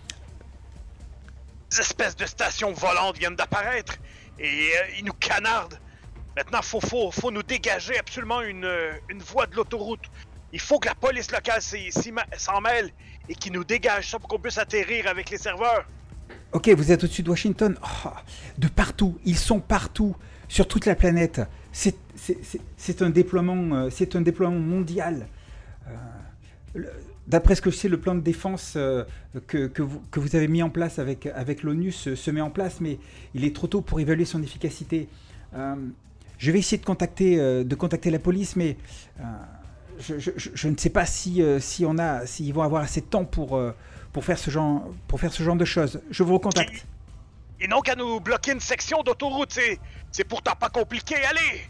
Des espèces de stations volantes viennent d'apparaître et euh, ils nous canardent. Maintenant, faut, faut, faut nous dégager absolument une, euh, une voie de l'autoroute. Il faut que la police locale s'y- s'y ma- s'en mêle et qu'ils nous dégagent ça pour qu'on puisse atterrir avec les serveurs. Ok, vous êtes au-dessus de Washington. Oh, de partout, ils sont partout, sur toute la planète. C'est c'est- c'est- c'est un déploiement, euh, c'est un déploiement mondial. Euh, le- D'après ce que je sais, le plan de défense euh, que, que, vous, que vous avez mis en place avec, avec l'ONU se, se met en place, mais il est trop tôt pour évaluer son efficacité. Euh, je vais essayer de contacter, euh, de contacter la police, mais euh, je, je- je- je ne sais pas si, euh, si on a, s'ils vont avoir assez de temps pour, euh, pour, faire ce genre, pour faire ce genre de choses. Je vous recontacte. Et non qu'à nous bloquer une section d'autoroute, c'est, c'est pourtant pas compliqué, allez!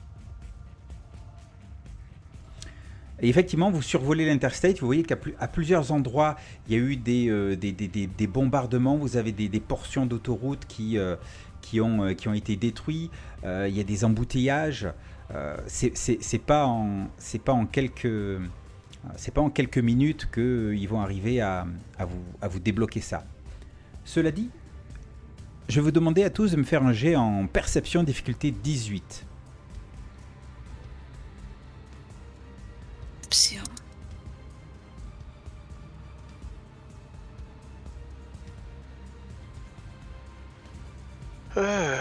Et effectivement, vous survolez l'Interstate, vous voyez qu'à plu- à plusieurs endroits, il y a eu des, euh, des, des- des- des bombardements, vous avez des, des portions d'autoroute qui, euh, qui, ont, euh, qui ont été détruites, Euh, il y a des embouteillages, euh, c'est c'est- c'est pas, en- c'est pas, en quelques- c'est pas en quelques minutes qu'ils vont arriver à, à vous, à vous débloquer ça. Cela dit, je vais vous demander à tous de me faire un jet en perception difficulté dix-huit. Option. Euh...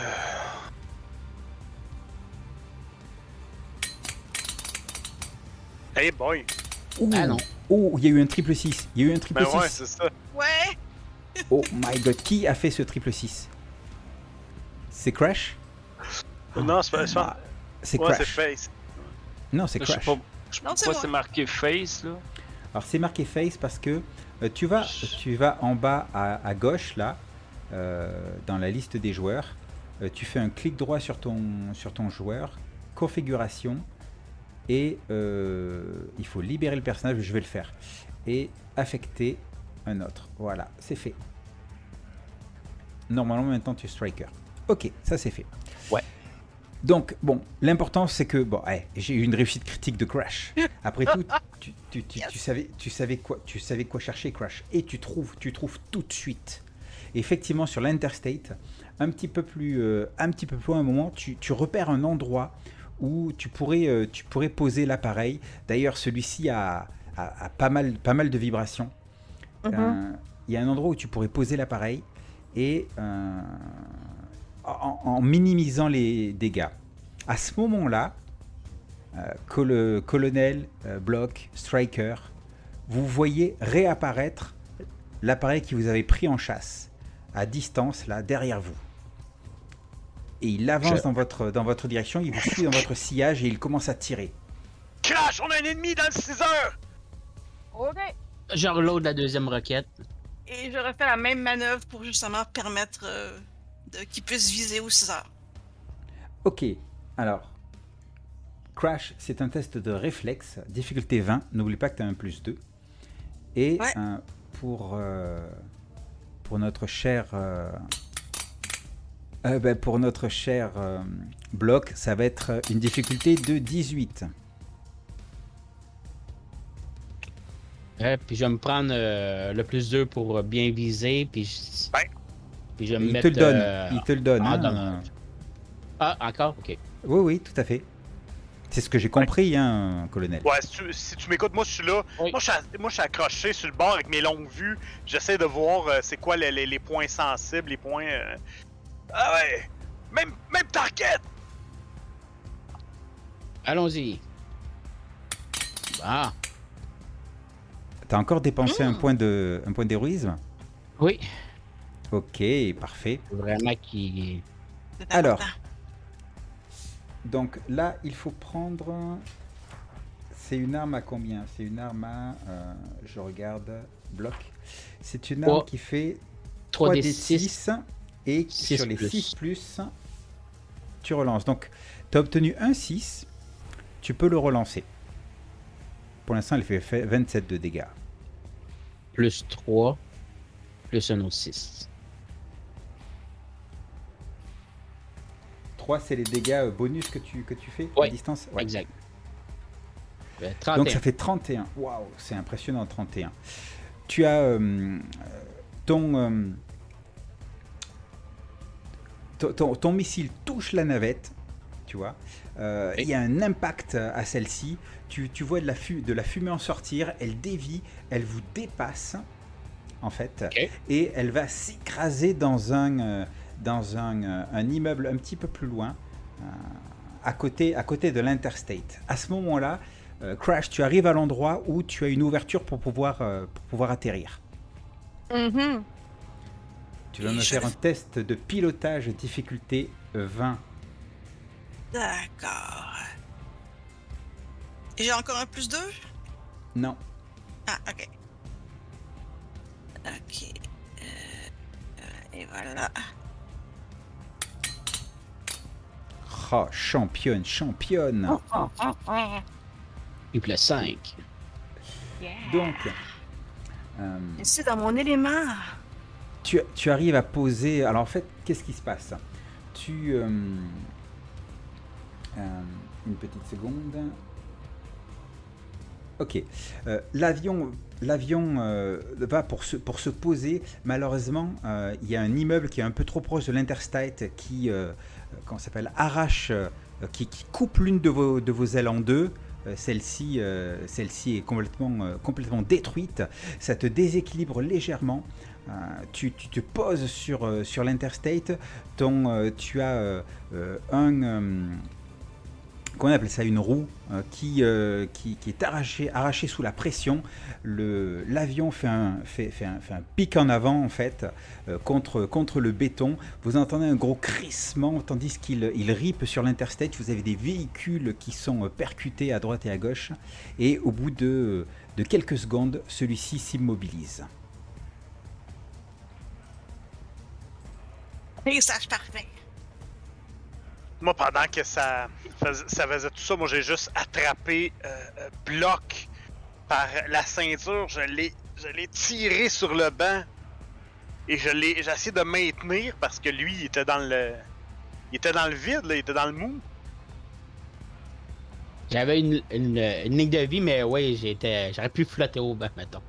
Hey boy! Ouh, Ah non. oh, il y a eu un triple six, il y a eu un triple Ben ouais, six. c'est ça. Ouais! Oh my god, qui a fait ce triple six? C'est Crash? Non, c'est pas ça. Ah, c'est Ouais, c'est Crash. Face. Non, c'est Je sais Crash. pas, je sais Non, pas c'est pourquoi moi. c'est marqué face, là. Alors c'est marqué Face parce que euh, tu, vas, tu vas en bas à, à gauche, là, euh, dans la liste des joueurs. Euh, tu fais un clic droit sur ton, sur ton joueur, configuration, et euh, il faut libérer le personnage, je vais le faire. Et affecter un autre. Voilà, c'est fait. Normalement, maintenant, tu es striker. Ok, ça c'est fait. Ouais. Donc, bon, l'important c'est que, bon, hey, j'ai eu une réussite critique de Crash. Après tout, tu, tu, tu, tu savais, tu, savais quoi, tu savais quoi chercher, Crash. Et tu trouves, tu trouves tout de suite. Et effectivement, sur l'Interstate, un petit peu plus, euh, un petit peu plus loin, à un moment, tu, tu repères un endroit où tu pourrais, euh, tu pourrais poser l'appareil. D'ailleurs, celui-ci a, a, a pas, mal, pas mal de vibrations. Mhm. Euh, Il y a un endroit où tu pourrais poser l'appareil et euh, en, en minimisant les dégâts. À ce moment-là, euh, col- colonel, euh, bloc, striker, vous voyez réapparaître l'appareil qui vous avait pris en chasse à distance, là, derrière vous. Et il avance Je- dans, votre, dans votre direction, il vous suit dans votre sillage et il commence à tirer. Crash, on a un ennemi dans le six heures! Ok. Je reload la deuxième roquette. Et je refais la même manœuvre pour justement permettre euh, de- qu'il puisse viser aux six heures. Ok, alors, Crash, c'est un test de réflexe, difficulté vingt. N'oublie pas que tu as un plus deux. Et Ouais. euh, pour, euh, pour notre cher... euh, euh, ben, pour notre cher euh, bloc, ça va être une difficulté de dix-huit. Ouais, puis je vais me prendre euh, le plus deux pour bien viser, puis je, Ouais. puis je vais me Il mettre... te le donne, euh, il te le donne. en hein. dommage. Ah, encore? Ok. Oui, oui, tout à fait. C'est ce que j'ai compris, hein, colonel. Ouais, si tu, si tu m'écoutes, moi je suis là. Oui. Moi, je suis à- moi, je suis accroché sur le bord avec mes longues vues. J'essaie de voir euh, c'est quoi les, les- les points sensibles, les points. euh, Ah ouais! Même, même target! Allons-y. Ah, T'as encore dépensé un Mmh. point de, un point d'héroïsme? oui. Ok, parfait. Vraiment qui... C'est Alors. important. Donc là, il faut prendre... C'est une arme à combien? C'est une arme à... euh, je regarde... Bloc. C'est une arme Trois- qui fait trois d trois d six. six. Et six sur les plus. six plus, tu relances. Donc, tu as obtenu un six. Tu peux le relancer. Pour l'instant, elle fait fait vingt-sept de dégâts. Plus trois, plus un autre six. trois, c'est les dégâts euh, bonus que tu, que tu fais à Ouais. distance? Ouais. Exact. Euh, Donc trente et un. ça fait trente et un. Waouh, c'est impressionnant, trente et un. Tu as euh, ton, euh, ton, ton- ton missile touche la navette, tu vois. Euh, Oui. Il y a un impact à celle-ci. Tu, tu vois de la, fu- de la fumée en sortir. Elle dévie, elle vous dépasse, en fait. Ok. Et elle va s'écraser dans un, euh, dans un, euh, un immeuble un petit peu plus loin, euh, à côté, à côté de l'Interstate. À ce moment-là, euh, Crash, tu arrives à l'endroit où tu as une ouverture pour pouvoir, euh, pour pouvoir atterrir. Mhm. Tu vas Et me je faire vais- un test de pilotage difficulté vingt. D'accord. Et j'ai encore un plus deux? Non. Ah, ok. Ok. Euh, euh, et voilà. Oh, championne, championne. Et plus cinq. Donc, euh, Je suis dans mon élément. tu, tu arrives à poser... Alors en fait, qu'est-ce qui se passe? Tu... euh, euh, une petite seconde. Ok. Euh, l'avion l'avion euh, va pour se, pour se poser. Malheureusement, euh, il y a un immeuble qui est un peu trop proche de l'Interstate qui, euh, comment ça s'appelle, arrache, euh, qui, qui coupe l'une de vos, de vos ailes en deux. Euh, celle-ci, euh, celle-ci est complètement, euh, complètement détruite. Ça te déséquilibre légèrement. Euh, tu, tu te poses sur, euh, sur l'Interstate. Ton, euh, tu as euh, euh, un... euh, qu'on appelle ça une roue euh, qui, euh, qui, qui est arrachée, arrachée sous la pression. Le, l'avion fait un, fait, fait, un, fait un pic en avant en fait euh, contre, contre le béton. Vous entendez un gros crissement tandis qu'il il ripe sur l'Interstate. Vous avez des véhicules qui sont euh, percutés à droite et à gauche. Et au bout de, de quelques secondes, celui-ci s'immobilise. Paysage parfait. Moi, pendant que ça faisait, ça faisait tout ça, moi j'ai juste attrapé euh, euh, Bloc par la ceinture. Je l'ai, je l'ai tiré sur le banc et je l'ai, j'ai essayé de maintenir parce que lui, il était dans le, il était dans le vide, là, il était dans le mou. J'avais une, une, une ligne de vie, mais ouais, j'étais, j'aurais pu flotter au banc, mettons.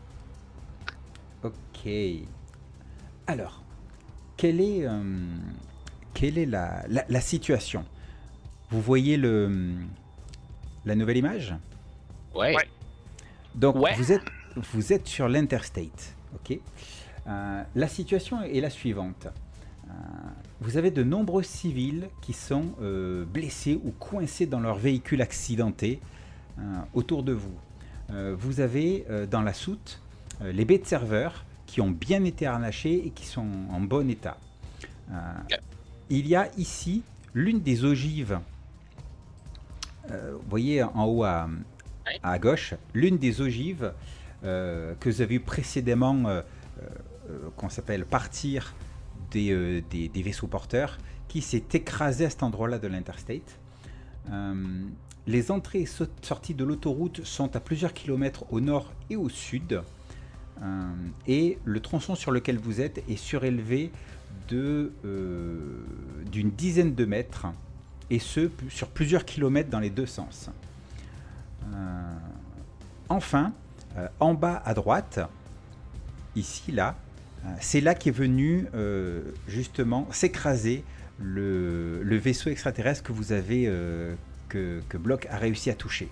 Ok. Alors, quelle est, euh, quelle est la, la, la situation? Vous voyez le, la nouvelle image? Ouais. Ouais. Donc, Ouais. vous, êtes, vous êtes sur l'Interstate. Ok. Euh, la situation est la suivante. Euh, vous avez de nombreux civils qui sont euh, blessés ou coincés dans leur véhicule accidenté euh, autour de vous. Euh, vous avez euh, dans la soute euh, les baies de serveurs qui ont bien été harnachées et qui sont en bon état. Euh, Okay. Il y a ici l'une des ogives, euh, vous voyez en haut à, Ouais. à gauche, l'une des ogives euh, que vous avez vu précédemment, euh, euh, qu'on s'appelle partir des, euh, des, des vaisseaux porteurs, qui s'est écrasé à cet endroit-là de l'Interstate. Euh, les entrées et sorties de l'autoroute sont à plusieurs kilomètres au nord et au sud. Euh, et le tronçon sur lequel vous êtes est surélevé de, euh, d'une dizaine de mètres, et ce, sur plusieurs kilomètres dans les deux sens. Euh, enfin, euh, en bas à droite, ici, là, euh, c'est là qu'est venu euh, justement s'écraser le, le vaisseau extraterrestre que vous avez... Euh, Que, que Block a réussi à toucher.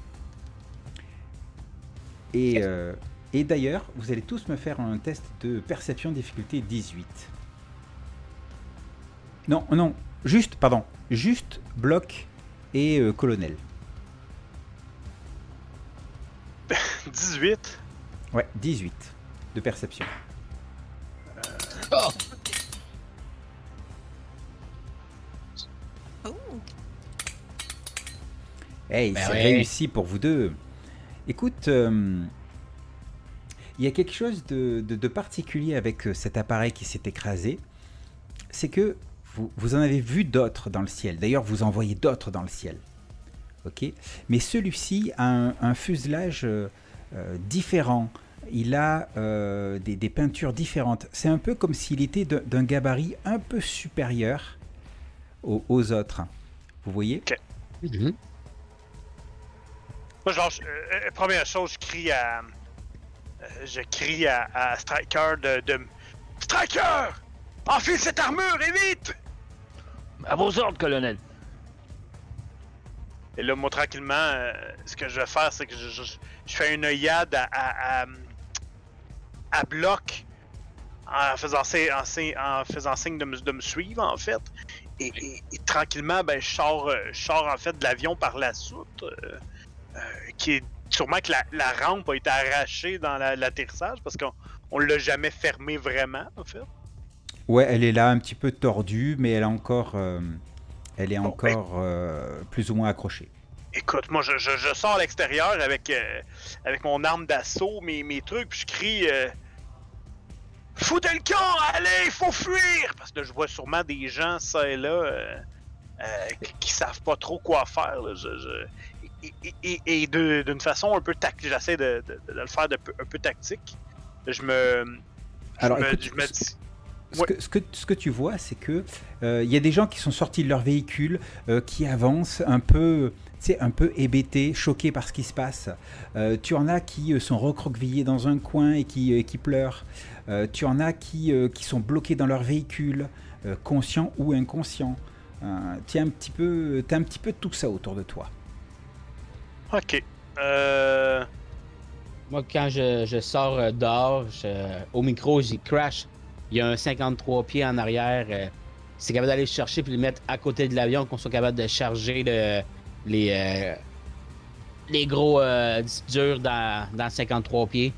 Et, euh, et d'ailleurs, vous allez tous me faire un test de perception difficulté dix-huit. Non, non, juste, pardon, juste Block et euh, Colonel. dix-huit. Ouais, dix-huit de perception. Oh! Oh. Hey, Ben c'est ouais. réussi pour vous deux. Écoute, euh, il y a quelque chose de, de, de particulier avec euh, cet appareil qui s'est écrasé. C'est que vous, vous en avez vu d'autres dans le ciel. D'ailleurs, vous en voyez d'autres dans le ciel. Ok. Mais celui-ci a un, un fuselage euh, euh, différent. Il a euh, des, des peintures différentes. C'est un peu comme s'il était de- d'un gabarit un peu supérieur aux, aux autres. Vous voyez? Mhm. Moi, genre, je- euh, euh, première chose, je crie à. euh, je crie à, à Striker de, de. Striker! Enfile cette armure et vite! À vos ordres, colonel. Et là, moi, tranquillement, euh, ce que je vais faire, c'est que je, je, je fais une œillade à, à, à, à Block en faisant, si- en, si- en faisant signe de me, de me suivre, en fait. Et, et- et tranquillement, ben, je sors, euh, je sors en fait de l'avion par la soute, euh, euh, qui est sûrement que la, la rampe a été arrachée dans la- l'atterrissage parce qu'on on l'a jamais fermé vraiment, en fait. Ouais, elle est là un petit peu tordue, mais elle est encore, euh, elle est Bon, encore euh, plus ou moins accrochée. Écoute, moi, je, je, je sors à l'extérieur avec, euh, avec mon arme d'assaut, mes, mes trucs, puis je crie euh, foutez le camp, allez, il faut fuir! Parce que là, je vois sûrement des gens, ça et là, euh, euh, qui, qui savent pas trop quoi faire. Là. Je, je- Et, et- et- et de- d'une façon un peu tactique, j'essaie de, de- de le faire de peu- un peu tactique. Je me. Je Alors, me, écoute, je me dis. Ce, Ouais. que, ce, que, ce que tu vois, c'est que euh, il y a des gens qui sont sortis de leur véhicule, euh, qui avancent un peu, tu sais, un peu hébétés, choqués par ce qui se passe. Euh, tu en as qui euh, sont recroquevillés dans un coin et qui, euh, qui pleurent. Euh, tu en as qui, euh, qui sont bloqués dans leur véhicule, euh, conscients ou inconscients. Euh, tu as un petit peu, t'as un petit peu de tout ça autour de toi. Ok. Euh. Moi, quand je, je sors euh, dehors, je- au micro, j'y crash. Il y a un cinquante-trois pieds en arrière. euh, c'est capable d'aller le chercher puis le mettre à côté de l'avion, qu'on soit capable de charger le- les, euh, les gros euh, disques durs dans, dans le cinquante-trois pieds.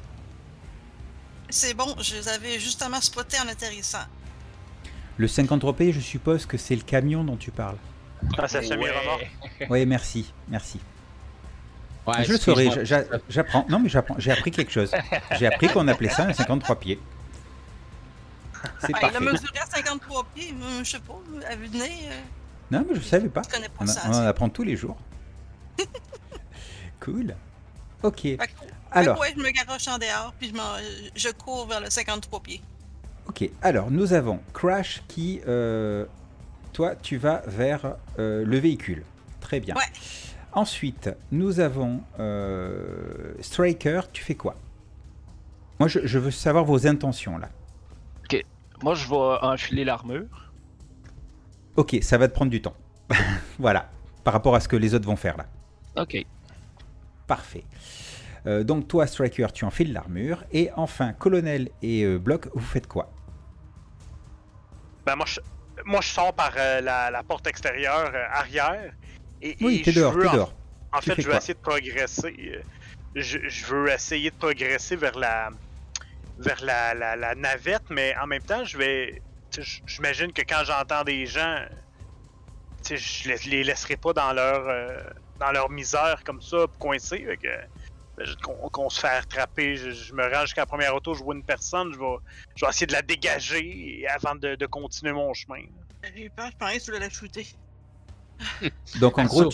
C'est bon, je les avais justement spotés en atterrissant. Le cinquante-trois P, je suppose que c'est le camion dont tu parles. Ah, c'est semi-remorque. Oui, merci, merci. Ouais, je le saurais, excuse-moi. j'a- j'a- j'apprends. Non, mais j'apprends. J'ai appris quelque chose. J'ai appris qu'on appelait ça un cinquantre-trois pieds. C'est Ah, il a parfait. mesuré à cinquante-trois pieds, moi, je sais pas, à vue de nez, euh, Non, mais je savais pas. je connais pas On, a- ça. on en assez. apprend tous les jours. Cool. Ok. Fait que- Alors, fait que ouais, je me garoche en dehors, puis je, m'en- je cours vers le cinquante-trois pieds. ok. Alors, nous avons Crash qui, euh, toi, tu vas vers euh, le véhicule. Très bien. Ouais. Ensuite, nous avons euh, Striker. Tu fais quoi? Moi, je, je veux savoir vos intentions là. Moi, je vais enfiler l'armure. Ok, ça va te prendre du temps. Voilà, par rapport à ce que les autres vont faire là. Ok. Parfait. Euh, donc toi, Striker, tu enfiles l'armure. Et enfin, Colonel et euh, Block, vous faites quoi? Ben, moi, je, moi, je sors par euh, la, la porte extérieure euh, arrière. Et, Oui, et t'es je dehors, veux t'es en- dehors. En Tu fait, fais je veux quoi? essayer de progresser. euh, Je, je veux essayer de progresser vers la vers la, la, la navette, mais en même temps, je vais. tu sais, J'imagine que quand j'entends des gens, tu sais, je les, les laisserai pas dans leur euh, dans leur misère comme ça, coincés. fait que, ben, je- Qu'on qu'on se fait attraper, je, je me rends jusqu'à la première auto, je vois une personne, je vais, je vais essayer de la dégager avant de, de continuer mon chemin. J'ai eu peur, je pensais que tu voulais la shooter. Donc en Assaut. gros, tu,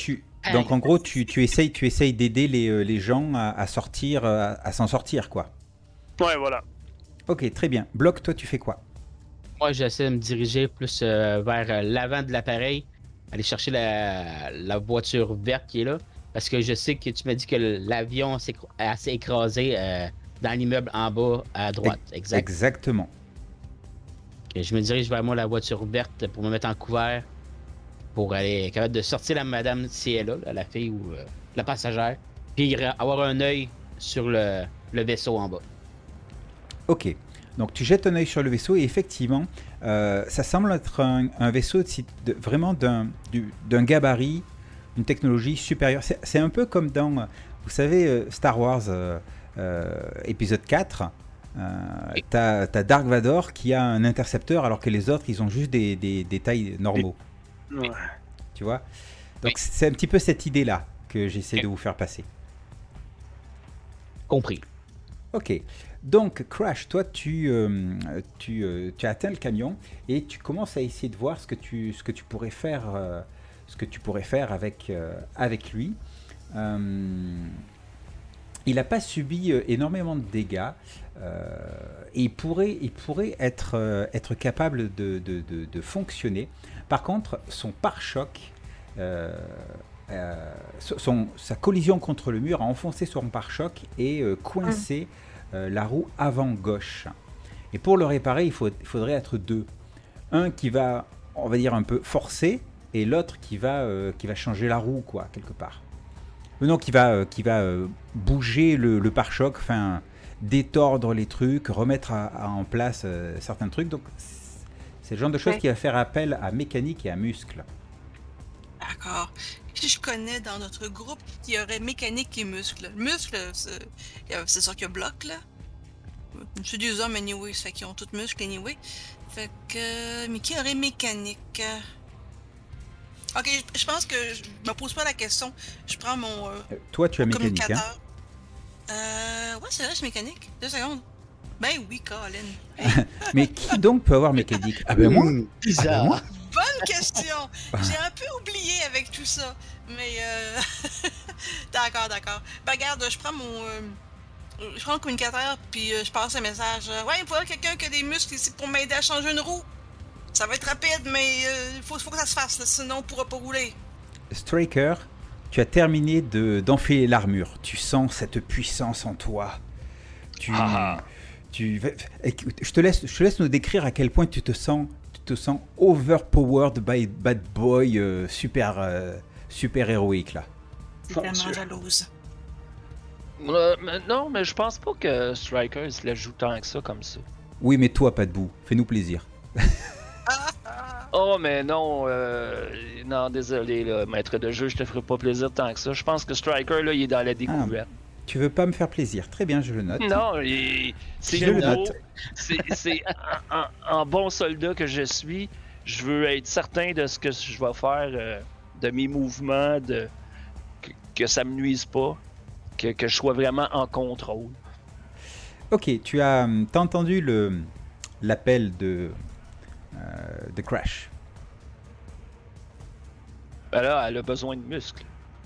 Donc en gros, tu, tu essayes, tu essayes d'aider les, euh, les gens à, à sortir, à, à s'en sortir, quoi. Ouais, voilà. Ok, très bien. Bloc, toi, tu fais quoi? Moi, j'essaie de me diriger plus euh, vers euh, l'avant de l'appareil, aller chercher la, la voiture verte qui est là, parce que je sais que tu m'as dit que l'avion s'est s'est écrasé euh, dans l'immeuble en bas à droite. Exact. Exactement. Ok, je me dirige vers moi la voiture verte pour me mettre en couvert, pour aller être capable de sortir la madame si elle est là, la fille ou euh, la passagère, puis avoir un œil sur le, le vaisseau en bas. Ok. Donc tu jettes un œil sur le vaisseau et effectivement, euh, ça semble être un, un vaisseau de, de, vraiment d'un d'un gabarit, une technologie supérieure. C'est un peu comme dans, vous savez, euh, Star Wars euh, euh, épisode quatre. Euh, oui. T'as t'as Dark Vador qui a un intercepteur alors que les autres, ils ont juste des, des, des tailles normaux. Ouais. Tu vois? Donc oui. C'est un petit peu cette idée-là que j'essaie oui. de vous faire passer. Compris. Ok. Donc, Crash, toi, tu, euh, tu, euh, tu as atteint le camion et tu commences à essayer de voir ce que tu, ce que tu pourrais faire, euh, ce que tu pourrais faire avec, euh, avec lui. Euh, il n'a pas subi euh, énormément de dégâts euh, et il pourrait, il pourrait être, euh, être capable de, de, de, de fonctionner. Par contre, son pare-choc, euh, euh, son, sa collision contre le mur a enfoncé son pare-choc et euh, coincé mmh. Euh, la roue avant gauche. Et pour le réparer, il, faut, il faudrait être deux. Un qui va, on va dire, un peu forcer, et l'autre qui va, euh, qui va changer la roue, quoi, quelque part. Non, qui va, euh, qui va euh, bouger le, le pare-choc, enfin, détordre les trucs, remettre à, à, en place euh, certains trucs. Donc, c'est le genre de choses ouais. qui va faire appel à mécanique et à muscle. D'accord. Si je connais dans notre groupe qui y aurait mécanique et muscle. Muscle, c'est sûr qu'il y a bloc, là. C'est des hommes, anyway, ça fait qu'ils ont tous muscles, anyway. Fait que... Mais qui aurait mécanique? Ok, je, je pense que je me pose pas la question. Je prends mon... Euh, Toi, tu as mécanique, hein? Euh... Ouais, c'est vrai, c'est mécanique. Deux secondes. Ben oui, Colin. Hey. Mais qui donc peut avoir mécanique? Ah ben moi? Bizarre. Ah ben moi? Bonne question! J'ai un peu oublié avec tout ça, mais euh... d'accord, d'accord. Ben regarde, je prends mon... Euh... Je prends le communicateur, puis euh, je passe un message. Ouais, il faudrait quelqu'un qui a des muscles ici pour m'aider à changer une roue. Ça va être rapide, mais il euh, faut, faut que ça se fasse, là, sinon on pourra pas rouler. Striker, tu as terminé d'enfiler de, l'armure. Tu sens cette puissance en toi. Tu... Ah. tu je, te laisse, je te laisse nous décrire à quel point tu te sens... te sens overpowered by bad boy euh, super euh, super héroïque là. C'est tellement jalouse. Euh, mais non, mais je pense pas que Striker se la joue tant que ça comme ça. Oui, mais toi, pas debout. Fais-nous plaisir. Oh, mais non, euh, non, désolé, là, maître de jeu, je te ferai pas plaisir tant que ça. Je pense que Striker, là, il est dans la découverte. Ah, tu veux pas me faire plaisir? Très bien, je le note. Non, c'est nouveau. C'est en, en, en bon soldat que je suis. Je veux être certain de ce que je vais faire, euh, de mes mouvements, de que, que ça me nuise pas, que, que je sois vraiment en contrôle. Ok, tu as, t'as entendu le l'appel de, euh, de Crash. Ben là, elle a besoin de muscles.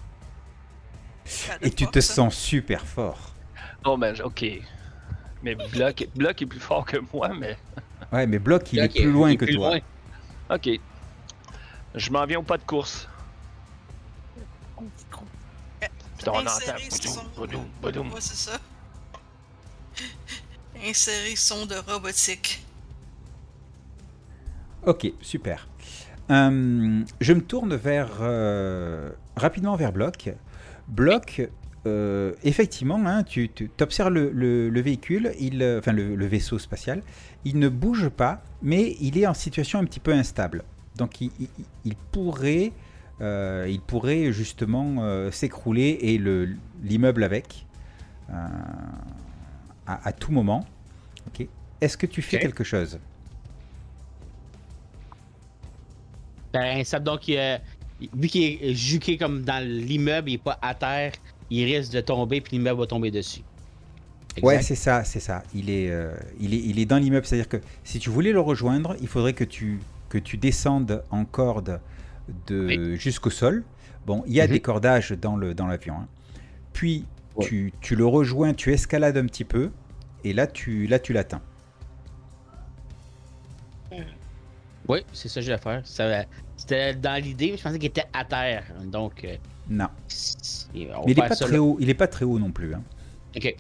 Et tu te sens super fort. Oh, mais ok. Mais Block, Block est plus fort que moi, mais... Ouais, mais Block, il Block est plus loin est que plus toi. Loin. Ok. Je m'en viens au pas de course. Putain, on entend... Bodoum, bodoum. Ouais, c'est ça. Insérer son de robotique. Ok, super. Euh, je me tourne vers... Euh, rapidement vers Block. Block... Euh, effectivement, hein, tu, tu observes le, le, le véhicule, il, euh, enfin le, le vaisseau spatial, il ne bouge pas, mais il est en situation un petit peu instable. Donc il, il, il pourrait, euh, il pourrait justement euh, s'écrouler et le l'immeuble avec euh, à, à tout moment. Ok. Est-ce que tu fais okay. quelque chose? Ben, ça donc euh, vu qu'il est juqué comme dans l'immeuble, il n'est pas à terre. Il risque de tomber, puis l'immeuble va tomber dessus. Exact. Ouais, c'est ça, c'est ça. Il est, euh, il est, il est dans l'immeuble. C'est-à-dire que si tu voulais le rejoindre, il faudrait que tu, que tu descendes en corde de, Oui. jusqu'au sol. Bon, il y a Mhm. des cordages dans le dans l'avion. Hein. Puis Ouais. tu, tu le rejoins, tu escalades un petit peu, et là tu là tu l'atteins. Oui, c'est ça que je vais faire. Ça, c'était dans l'idée, mais je pensais qu'il était à terre. Donc, euh, Non, c'est- on va mais il est faire pas ça très là. haut. Il est pas très haut non plus. Hein. Ok.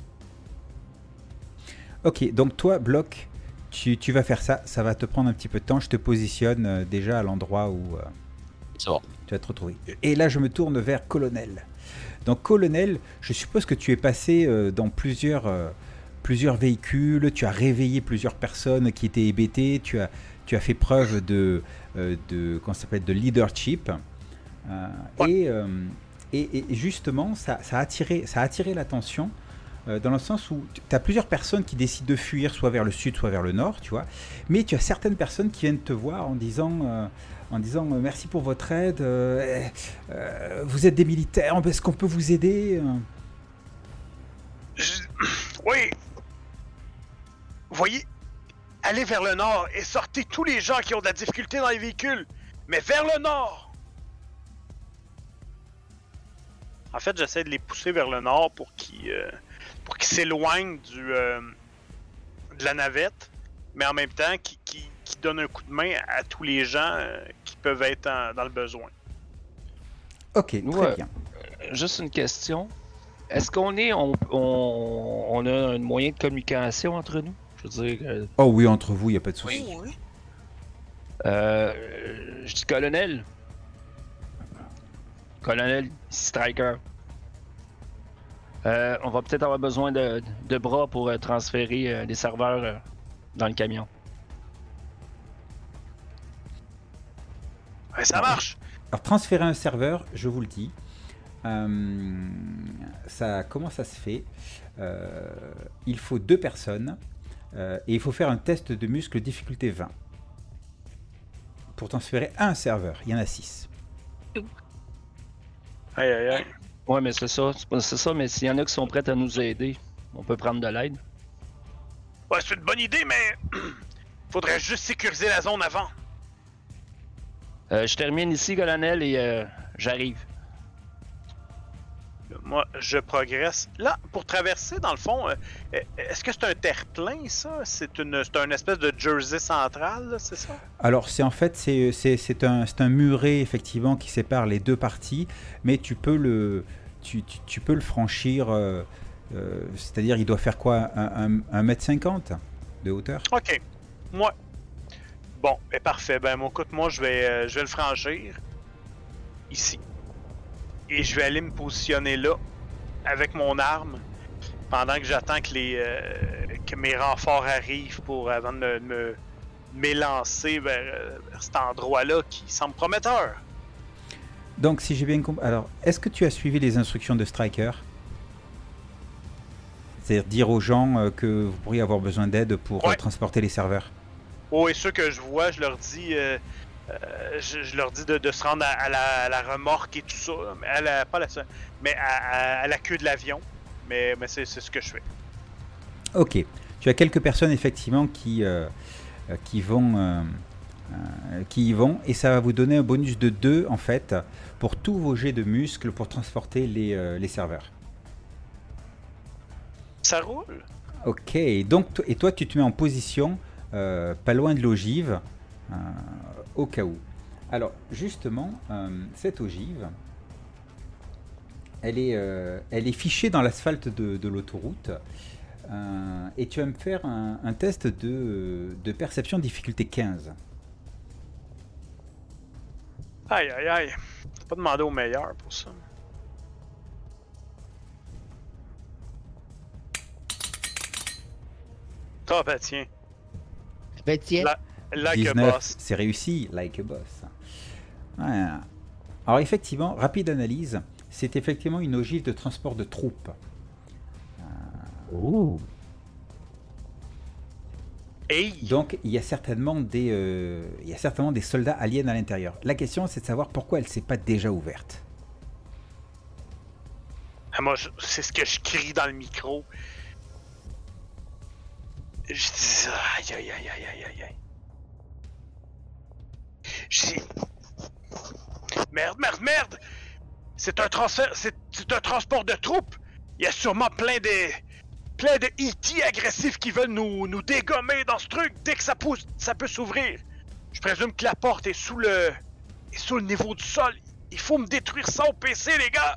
Ok, donc toi, Bloc, tu, tu vas faire ça. Ça va te prendre un petit peu de temps. Je te positionne euh, déjà à l'endroit où euh, C'est bon. tu vas te retrouver. Et là, je me tourne vers Colonel. Donc, Colonel, je suppose que tu es passé euh, dans plusieurs, euh, plusieurs véhicules. Tu as réveillé plusieurs personnes qui étaient hébétées. Tu as, tu as fait preuve de, euh, de, comment ça s'appelle, de leadership. Euh, Ouais. et, euh, et, et justement, ça, ça a attiré, ça a attiré l'attention. Euh, dans le sens où tu as plusieurs personnes qui décident de fuir soit vers le sud, soit vers le nord, tu vois. Mais tu as certaines personnes qui viennent te voir en disant, euh, en disant euh, merci pour votre aide, euh, euh, vous êtes des militaires, est-ce qu'on peut vous aider? Je- Oui. Voyez, allez vers le nord et sortez tous les gens qui ont de la difficulté dans les véhicules. Mais vers le nord. En fait, j'essaie de les pousser vers le nord pour qu'ils euh, pour qu'ils s'éloignent du euh, de la navette, mais en même temps qui qui qui donnent un coup de main à tous les gens euh, qui peuvent être en- dans le besoin. Ok, très Ouais. bien. Juste une question. Est-ce qu'on est, on, on, on a un moyen de communication entre nous? Je veux dire, euh, Oh oui, entre vous, il n'y a pas de souci. Oh, oui. euh, je dis colonel. Colonel Striker. Euh, on va peut-être avoir besoin de, de bras pour euh, transférer euh, les serveurs euh, dans le camion. Ouais, ça marche. Alors, transférer un serveur, je vous le dis, euh, ça, comment ça se fait? Euh, Il faut deux personnes euh, et il faut faire un test de muscle difficulté vingt pour transférer un serveur. Il y en a six. Aïe aïe aïe. Ouais, mais c'est ça. C'est pas- c'est ça, mais s'il y en a qui sont prêts à nous aider, on peut prendre de l'aide. Ouais, c'est une bonne idée, mais faudrait juste sécuriser la zone avant. Euh, je termine ici, colonel, et euh, j'arrive. Moi, je progresse. Là, pour traverser, dans le fond, euh, est-ce que c'est un terre-plein, ça? C'est une, c'est un espèce de Jersey central, là, c'est ça? Alors, c'est en fait, c'est c'est- c'est un, c'est un muret, effectivement, qui sépare les deux parties, mais tu peux le, tu, tu- tu peux le franchir, euh, euh, c'est-à-dire, il doit faire quoi? Un, un, un mètre cinquante de hauteur? Ok. Moi. Bon, ben parfait. Ben, mon écoute, moi, je vais, euh, je vais le franchir. Ici. Et je vais aller me positionner là, avec mon arme, pendant que j'attends que, les, euh, que mes renforts arrivent pour, avant de me, me m'élancer vers, euh, vers cet endroit-là qui semble prometteur. Donc, si j'ai bien compris, alors, est-ce que tu as suivi les instructions de Striker? C'est-à-dire dire aux gens euh, que vous pourriez avoir besoin d'aide pour euh, Ouais. transporter les serveurs. Oh, et ceux que je vois, je leur dis, euh, euh, je, je leur dis de, de se rendre à, à la, à la remorque et tout ça, mais à la, pas la, mais à, à- à la queue de l'avion. Mais, mais c'est, c'est ce que je fais. Ok. Tu as quelques personnes, effectivement, qui, euh, euh, qui, vont, euh, euh, qui y vont, et ça va vous donner un bonus de deux, en fait, pour tous vos jets de muscles pour transporter les, euh, les serveurs. Ça roule? Ok. Donc, to- et toi, tu te mets en position, euh, pas loin de l'ogive, euh, au cas où. Alors, justement, euh, cette ogive, elle est, euh, elle est fichée dans l'asphalte de, de l'autoroute. Euh, et tu vas me faire un, un test de, de perception difficulté quinze. Aïe, aïe, aïe. T'as pas demandé au meilleur pour ça. Ah, ben tiens. Ben tiens. Là, like a dix-neuf, boss. c'est réussi, like a boss. Ouais. Alors effectivement, rapide analyse, c'est effectivement une ogive de transport de troupes. Ouh. Hey! Donc il y a certainement des, euh, il y a certainement des soldats aliens à l'intérieur. La question c'est de savoir pourquoi elle s'est pas déjà ouverte. Ah, moi, je- c'est ce que je crie dans le micro. Je dis, aïe, aïe, aïe, aïe, aïe, aïe, aïe. J'ai... Merde, merde, merde! C'est un transfert, c'est, c'est un transport de troupes! Il y a sûrement plein de... plein de E T agressifs qui veulent nous, nous dégommer dans ce truc dès que ça, pousse, ça peut s'ouvrir. Je présume que la porte est sous le... est sous le niveau du sol. Il faut me détruire ça au P C, les gars!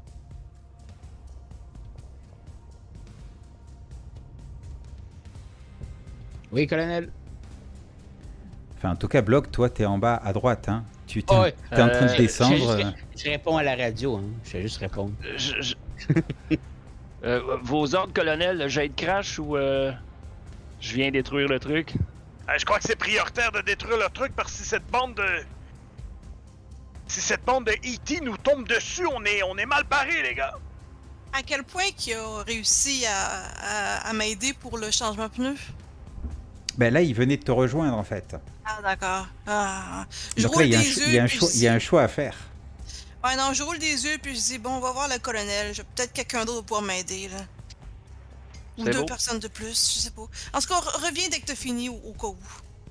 Oui, colonel. Enfin, en tout cas, Block, toi, t'es en bas à droite, hein. Tu t'es, Oh, ouais. t'es en train de Euh, descendre. Je, je- je réponds à la radio, hein. Je vais juste répondre. Je- je- Euh, vos ordres, colonel, j'ai de crash ou euh, je viens détruire le truc? Euh, je crois que c'est prioritaire de détruire le truc parce que si cette bande de... Si cette bande de E T nous tombe dessus, on est, on est mal barrés, les gars! À quel point qu'il a réussi à, à, à m'aider pour le changement de pneu? Ben là, il venait de te rejoindre, en fait. Ah, d'accord. Ah. Je Donc là, roule il y a un, des cho- yeux, il y a un puis choix, je il y a dis- un choix à faire. Ouais, non, je roule des yeux, puis je dis, bon, on va voir le colonel. Je- Peut-être quelqu'un d'autre va pouvoir m'aider, là. Ou C'est deux beau. personnes de plus, je sais pas. En tout cas, re- reviens dès que t'as fini, au, au cas où.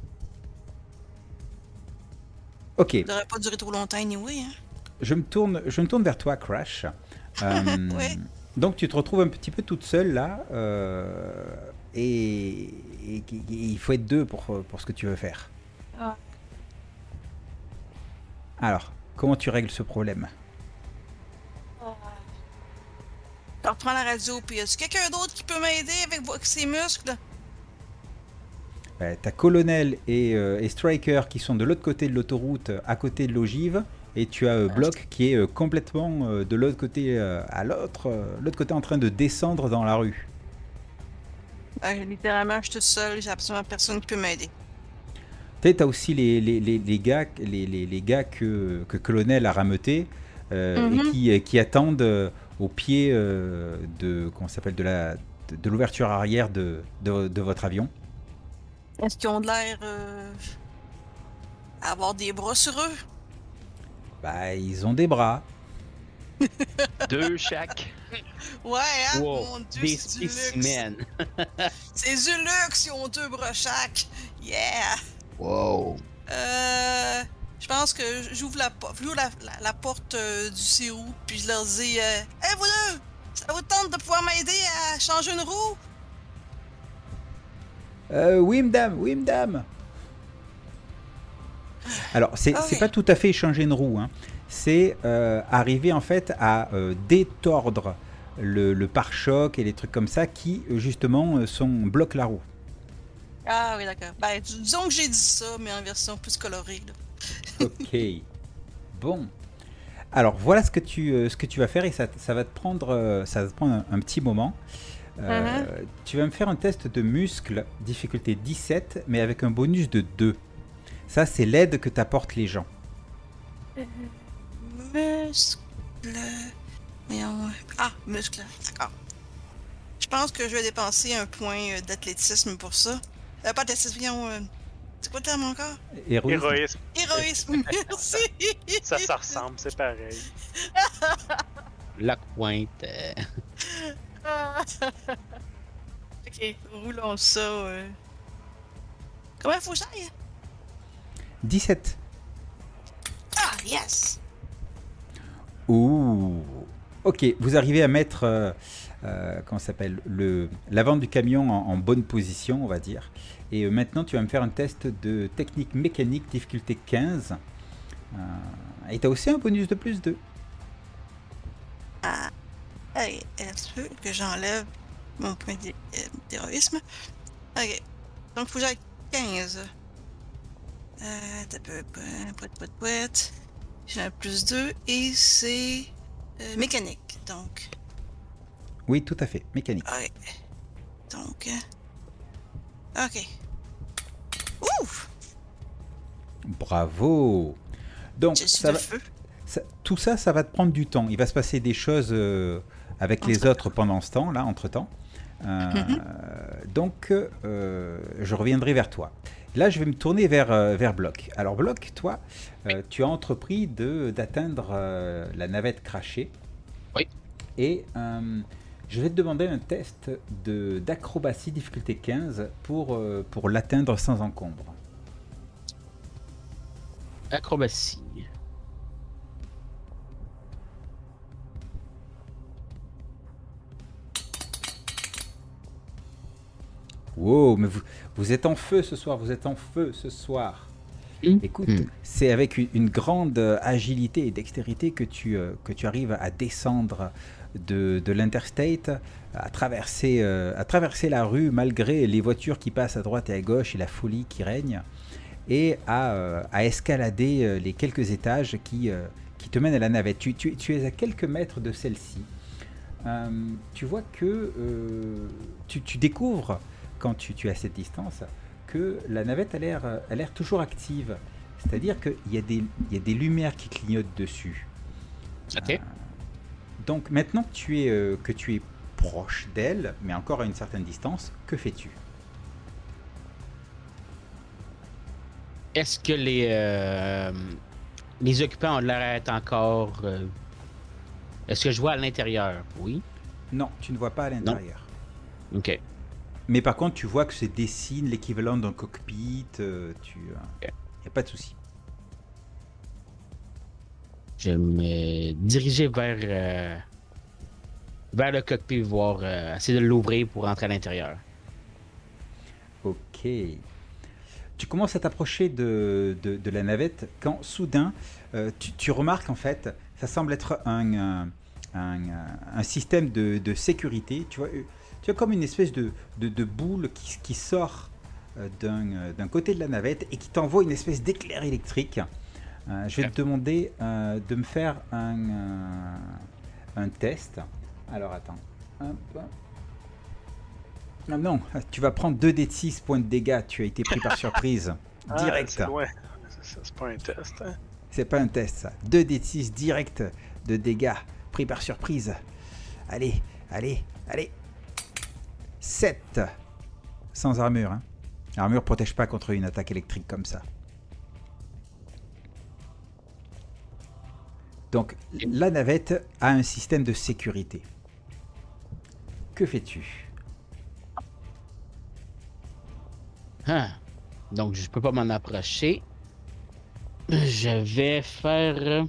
Ok, Ça devrait pas durer trop longtemps, anyway, hein. je me tourne, je me tourne vers toi, Crash. Euh, Ouais. Donc tu te retrouves un petit peu toute seule là, euh, et, et- et il faut être deux pour, pour ce que tu veux faire. Ah. Alors, comment tu règles ce problème? Je reprends la radio, puis y a quelqu'un d'autre qui peut m'aider avec vo- avec ses muscles? Ben, t'as Colonel et, euh, et Striker qui sont de l'autre côté de l'autoroute, à côté de l'ogive, et tu as euh, Block qui est euh, complètement euh, de l'autre côté, euh, à l'autre, euh, l'autre côté en train de descendre dans la rue. Ben, littéralement, je suis toute seule, j'ai absolument personne qui peut m'aider. Tu sais, t'as aussi les, les, les, les gars, les, les, les gars que, que Colonel a rameutés euh, Mhm. et qui, qui attendent euh, au pied euh, de, comment ça s'appelle, de, la, de, de l'ouverture arrière de, de, de votre avion. Est-ce qu'ils ont de l'air euh, à avoir des bras sur eux? Bah, ils ont des bras. Deux chaque. Ouais, hein? Wow, Mon Dieu, des c'est du luxe. spécimens. C'est du luxe, ils ont deux bras chaque. Yeah! Wow. Euh. Je pense que j'ouvre la, po- j'ouvre la, la, la porte euh, du C O, puis je leur dis euh, Hey, vous deux! Ça vous tente de pouvoir m'aider à changer une roue? Euh, oui, madame, oui, madame. Alors, c'est Ah c'est oui. pas tout à fait changer une roue, hein. C'est euh, arriver en fait à euh, détordre le, le pare-choc et les trucs comme ça qui, euh, justement, euh, sont, bloquent la roue. Ah oui, d'accord. Ben, dis- disons que j'ai dit ça, mais en version plus colorée. Là. Ok. Bon. Alors, voilà ce que tu, euh, ce que tu vas faire et ça, ça va te prendre, euh, ça va te prendre un, un petit moment. Euh, Tu vas me faire un test de muscle, difficulté dix-sept, mais avec un bonus de deux. Ça, c'est l'aide que t'apportent les gens. Muscle. Voyons. Ah, muscle. D'accord. Je pense que je vais dépenser un point euh, d'athlétisme pour ça. Euh, pas d'athlétisme, voyons. euh, C'est quoi le terme encore? Héroïsme. Héroïsme. Héroïsme, merci! Ça, ça ressemble, c'est pareil. La pointe. euh, Ok, roulons ça. euh. Comment faut que j'aille? dix-sept. Ah, yes! Ouh. Ok, vous arrivez à mettre, euh, euh, comment ça s'appelle, le l'avant du camion en, en bonne position, on va dire. Et euh, maintenant, tu vas me faire un test de technique mécanique, difficulté quinze. Euh, et tu as aussi un bonus de plus deux. Ah. Allez, est-ce que j'enlève mon point d'hé- euh, d'héroïsme? Ok. Donc, faut que j'aille quinze. Euh, t'as peu, pouet, pouet, pouet. J'ai un plus deux et c'est euh, mécanique, donc. Oui, tout à fait, mécanique. Ok. Donc. euh, Ok. Ouf! Bravo. Donc, Je suis ça de va- feu. ça- tout ça, ça va te prendre du temps. Il va se passer des choses euh, avec les Entre-temps. autres pendant ce temps, là, entre-temps. Euh, Mhm. Donc, euh, je reviendrai vers toi. Là, je vais me tourner vers, euh, vers Block. Alors, Block, toi, euh, tu as entrepris de- d'atteindre euh, la navette crachée. Oui. Et euh, je vais te demander un test de- d'acrobatie difficulté quinze pour, euh, pour l'atteindre sans encombre. Acrobatie. Wow, mais vous, vous êtes en feu ce soir, vous êtes en feu ce soir. Mmh. Écoute, Mmh. c'est avec une, une grande euh, agilité et dextérité que tu, euh, que tu arrives à descendre de, de l'interstate, à traverser, euh, à traverser la rue malgré les voitures qui passent à droite et à gauche et la folie qui règne, et à, euh, à escalader euh, les quelques étages qui, euh, qui te mènent à la navette. Tu, tu, tu es à quelques mètres de celle-ci. Euh, tu vois que euh, tu, tu découvres, quand tu, tu es à cette distance, que la navette a l'air, a l'air toujours active. C'est-à-dire qu'il y a des, il y a des lumières qui clignotent dessus. Ok. Euh, donc maintenant que tu es, euh, que tu es proche d'elle, mais encore à une certaine distance, que fais-tu? Est-ce que les, euh, les occupants ont l'air d'être encore... euh, Est-ce que je vois à l'intérieur? Oui. Non, tu ne vois pas à l'intérieur. Ok. Mais par contre, tu vois que se dessine l'équivalent d'un cockpit. Euh, tu, il euh, n'y a pas de souci. Je vais me diriger vers, euh, vers le cockpit, voir, euh, essayer de l'ouvrir pour entrer à l'intérieur. Ok. Tu commences à t'approcher de, de, de la navette quand soudain, euh, tu, tu remarques en fait, ça semble être un, un, un, un système de, de sécurité. Tu vois, tu as comme une espèce de, de, de boule qui, qui sort d'un, d'un côté de la navette et qui t'envoie une espèce d'éclair électrique. Euh, je vais te demander euh, de me faire un, euh, un test. Alors attends. Hop. Ah non, tu vas prendre deux dés de six points de dégâts. Tu as été pris par surprise. Ah, Direct. c'est loin. Ça, c'est pas un test. Hein? C'est pas un test ça. deux dés de six direct de dégâts. Pris par surprise. Allez, allez, allez. sept. Sans armure. Hein. L'armure protège pas contre une attaque électrique comme ça. Donc, la navette a un système de sécurité. Que fais-tu? Ah. Donc, je peux pas m'en approcher. Je vais faire...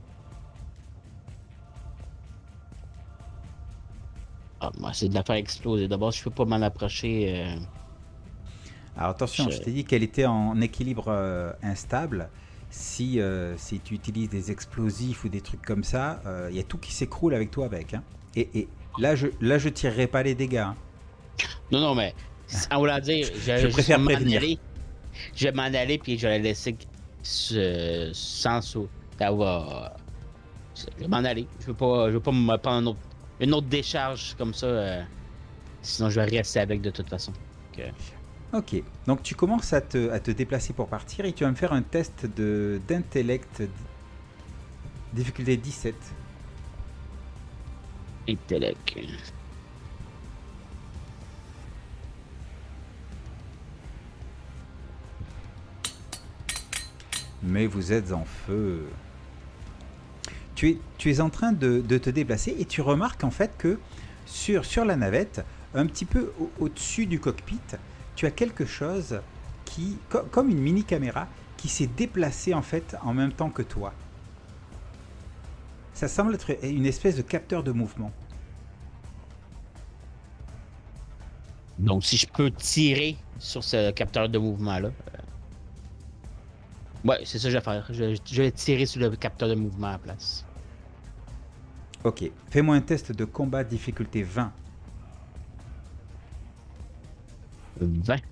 Ah, moi, c'est de la faire exploser. D'abord, je peux pas m'en approcher. Euh... Alors attention, je, je t'ai dit qu'elle était en équilibre euh, instable. Si, euh, si tu utilises des explosifs ou des trucs comme ça, il euh, y a tout qui s'écroule avec toi avec. Hein. Et, et là, je là, je tirerai pas les dégâts. Hein. Non, non, mais en voulant dire, je, je préfère m'en prévenir. aller, je vais m'en aller puis je vais la laisser ce, sans saut. Ça va. Je vais m'en aller. Je veux pas, je veux pas me prendre une autre, une autre décharge comme ça. Euh, sinon, je vais rester avec de toute façon. Okay. Ok, donc tu commences à te, à te déplacer pour partir et tu vas me faire un test de, d'intellect, difficulté dix-sept. Intellect. Mais vous êtes en feu. Tu es, tu es en train de, de te déplacer et tu remarques en fait que sur, sur la navette, un petit peu au, au-dessus du cockpit, tu as quelque chose qui, co- comme une mini caméra, qui s'est déplacée en fait en même temps que toi. Ça semble être une espèce de capteur de mouvement. Donc, si je peux tirer sur ce capteur de mouvement-là. Euh... Ouais, c'est ça que je vais faire. Je, je vais tirer sur le capteur de mouvement à la place. Ok, fais-moi un test de combat difficulté vingt. vingt.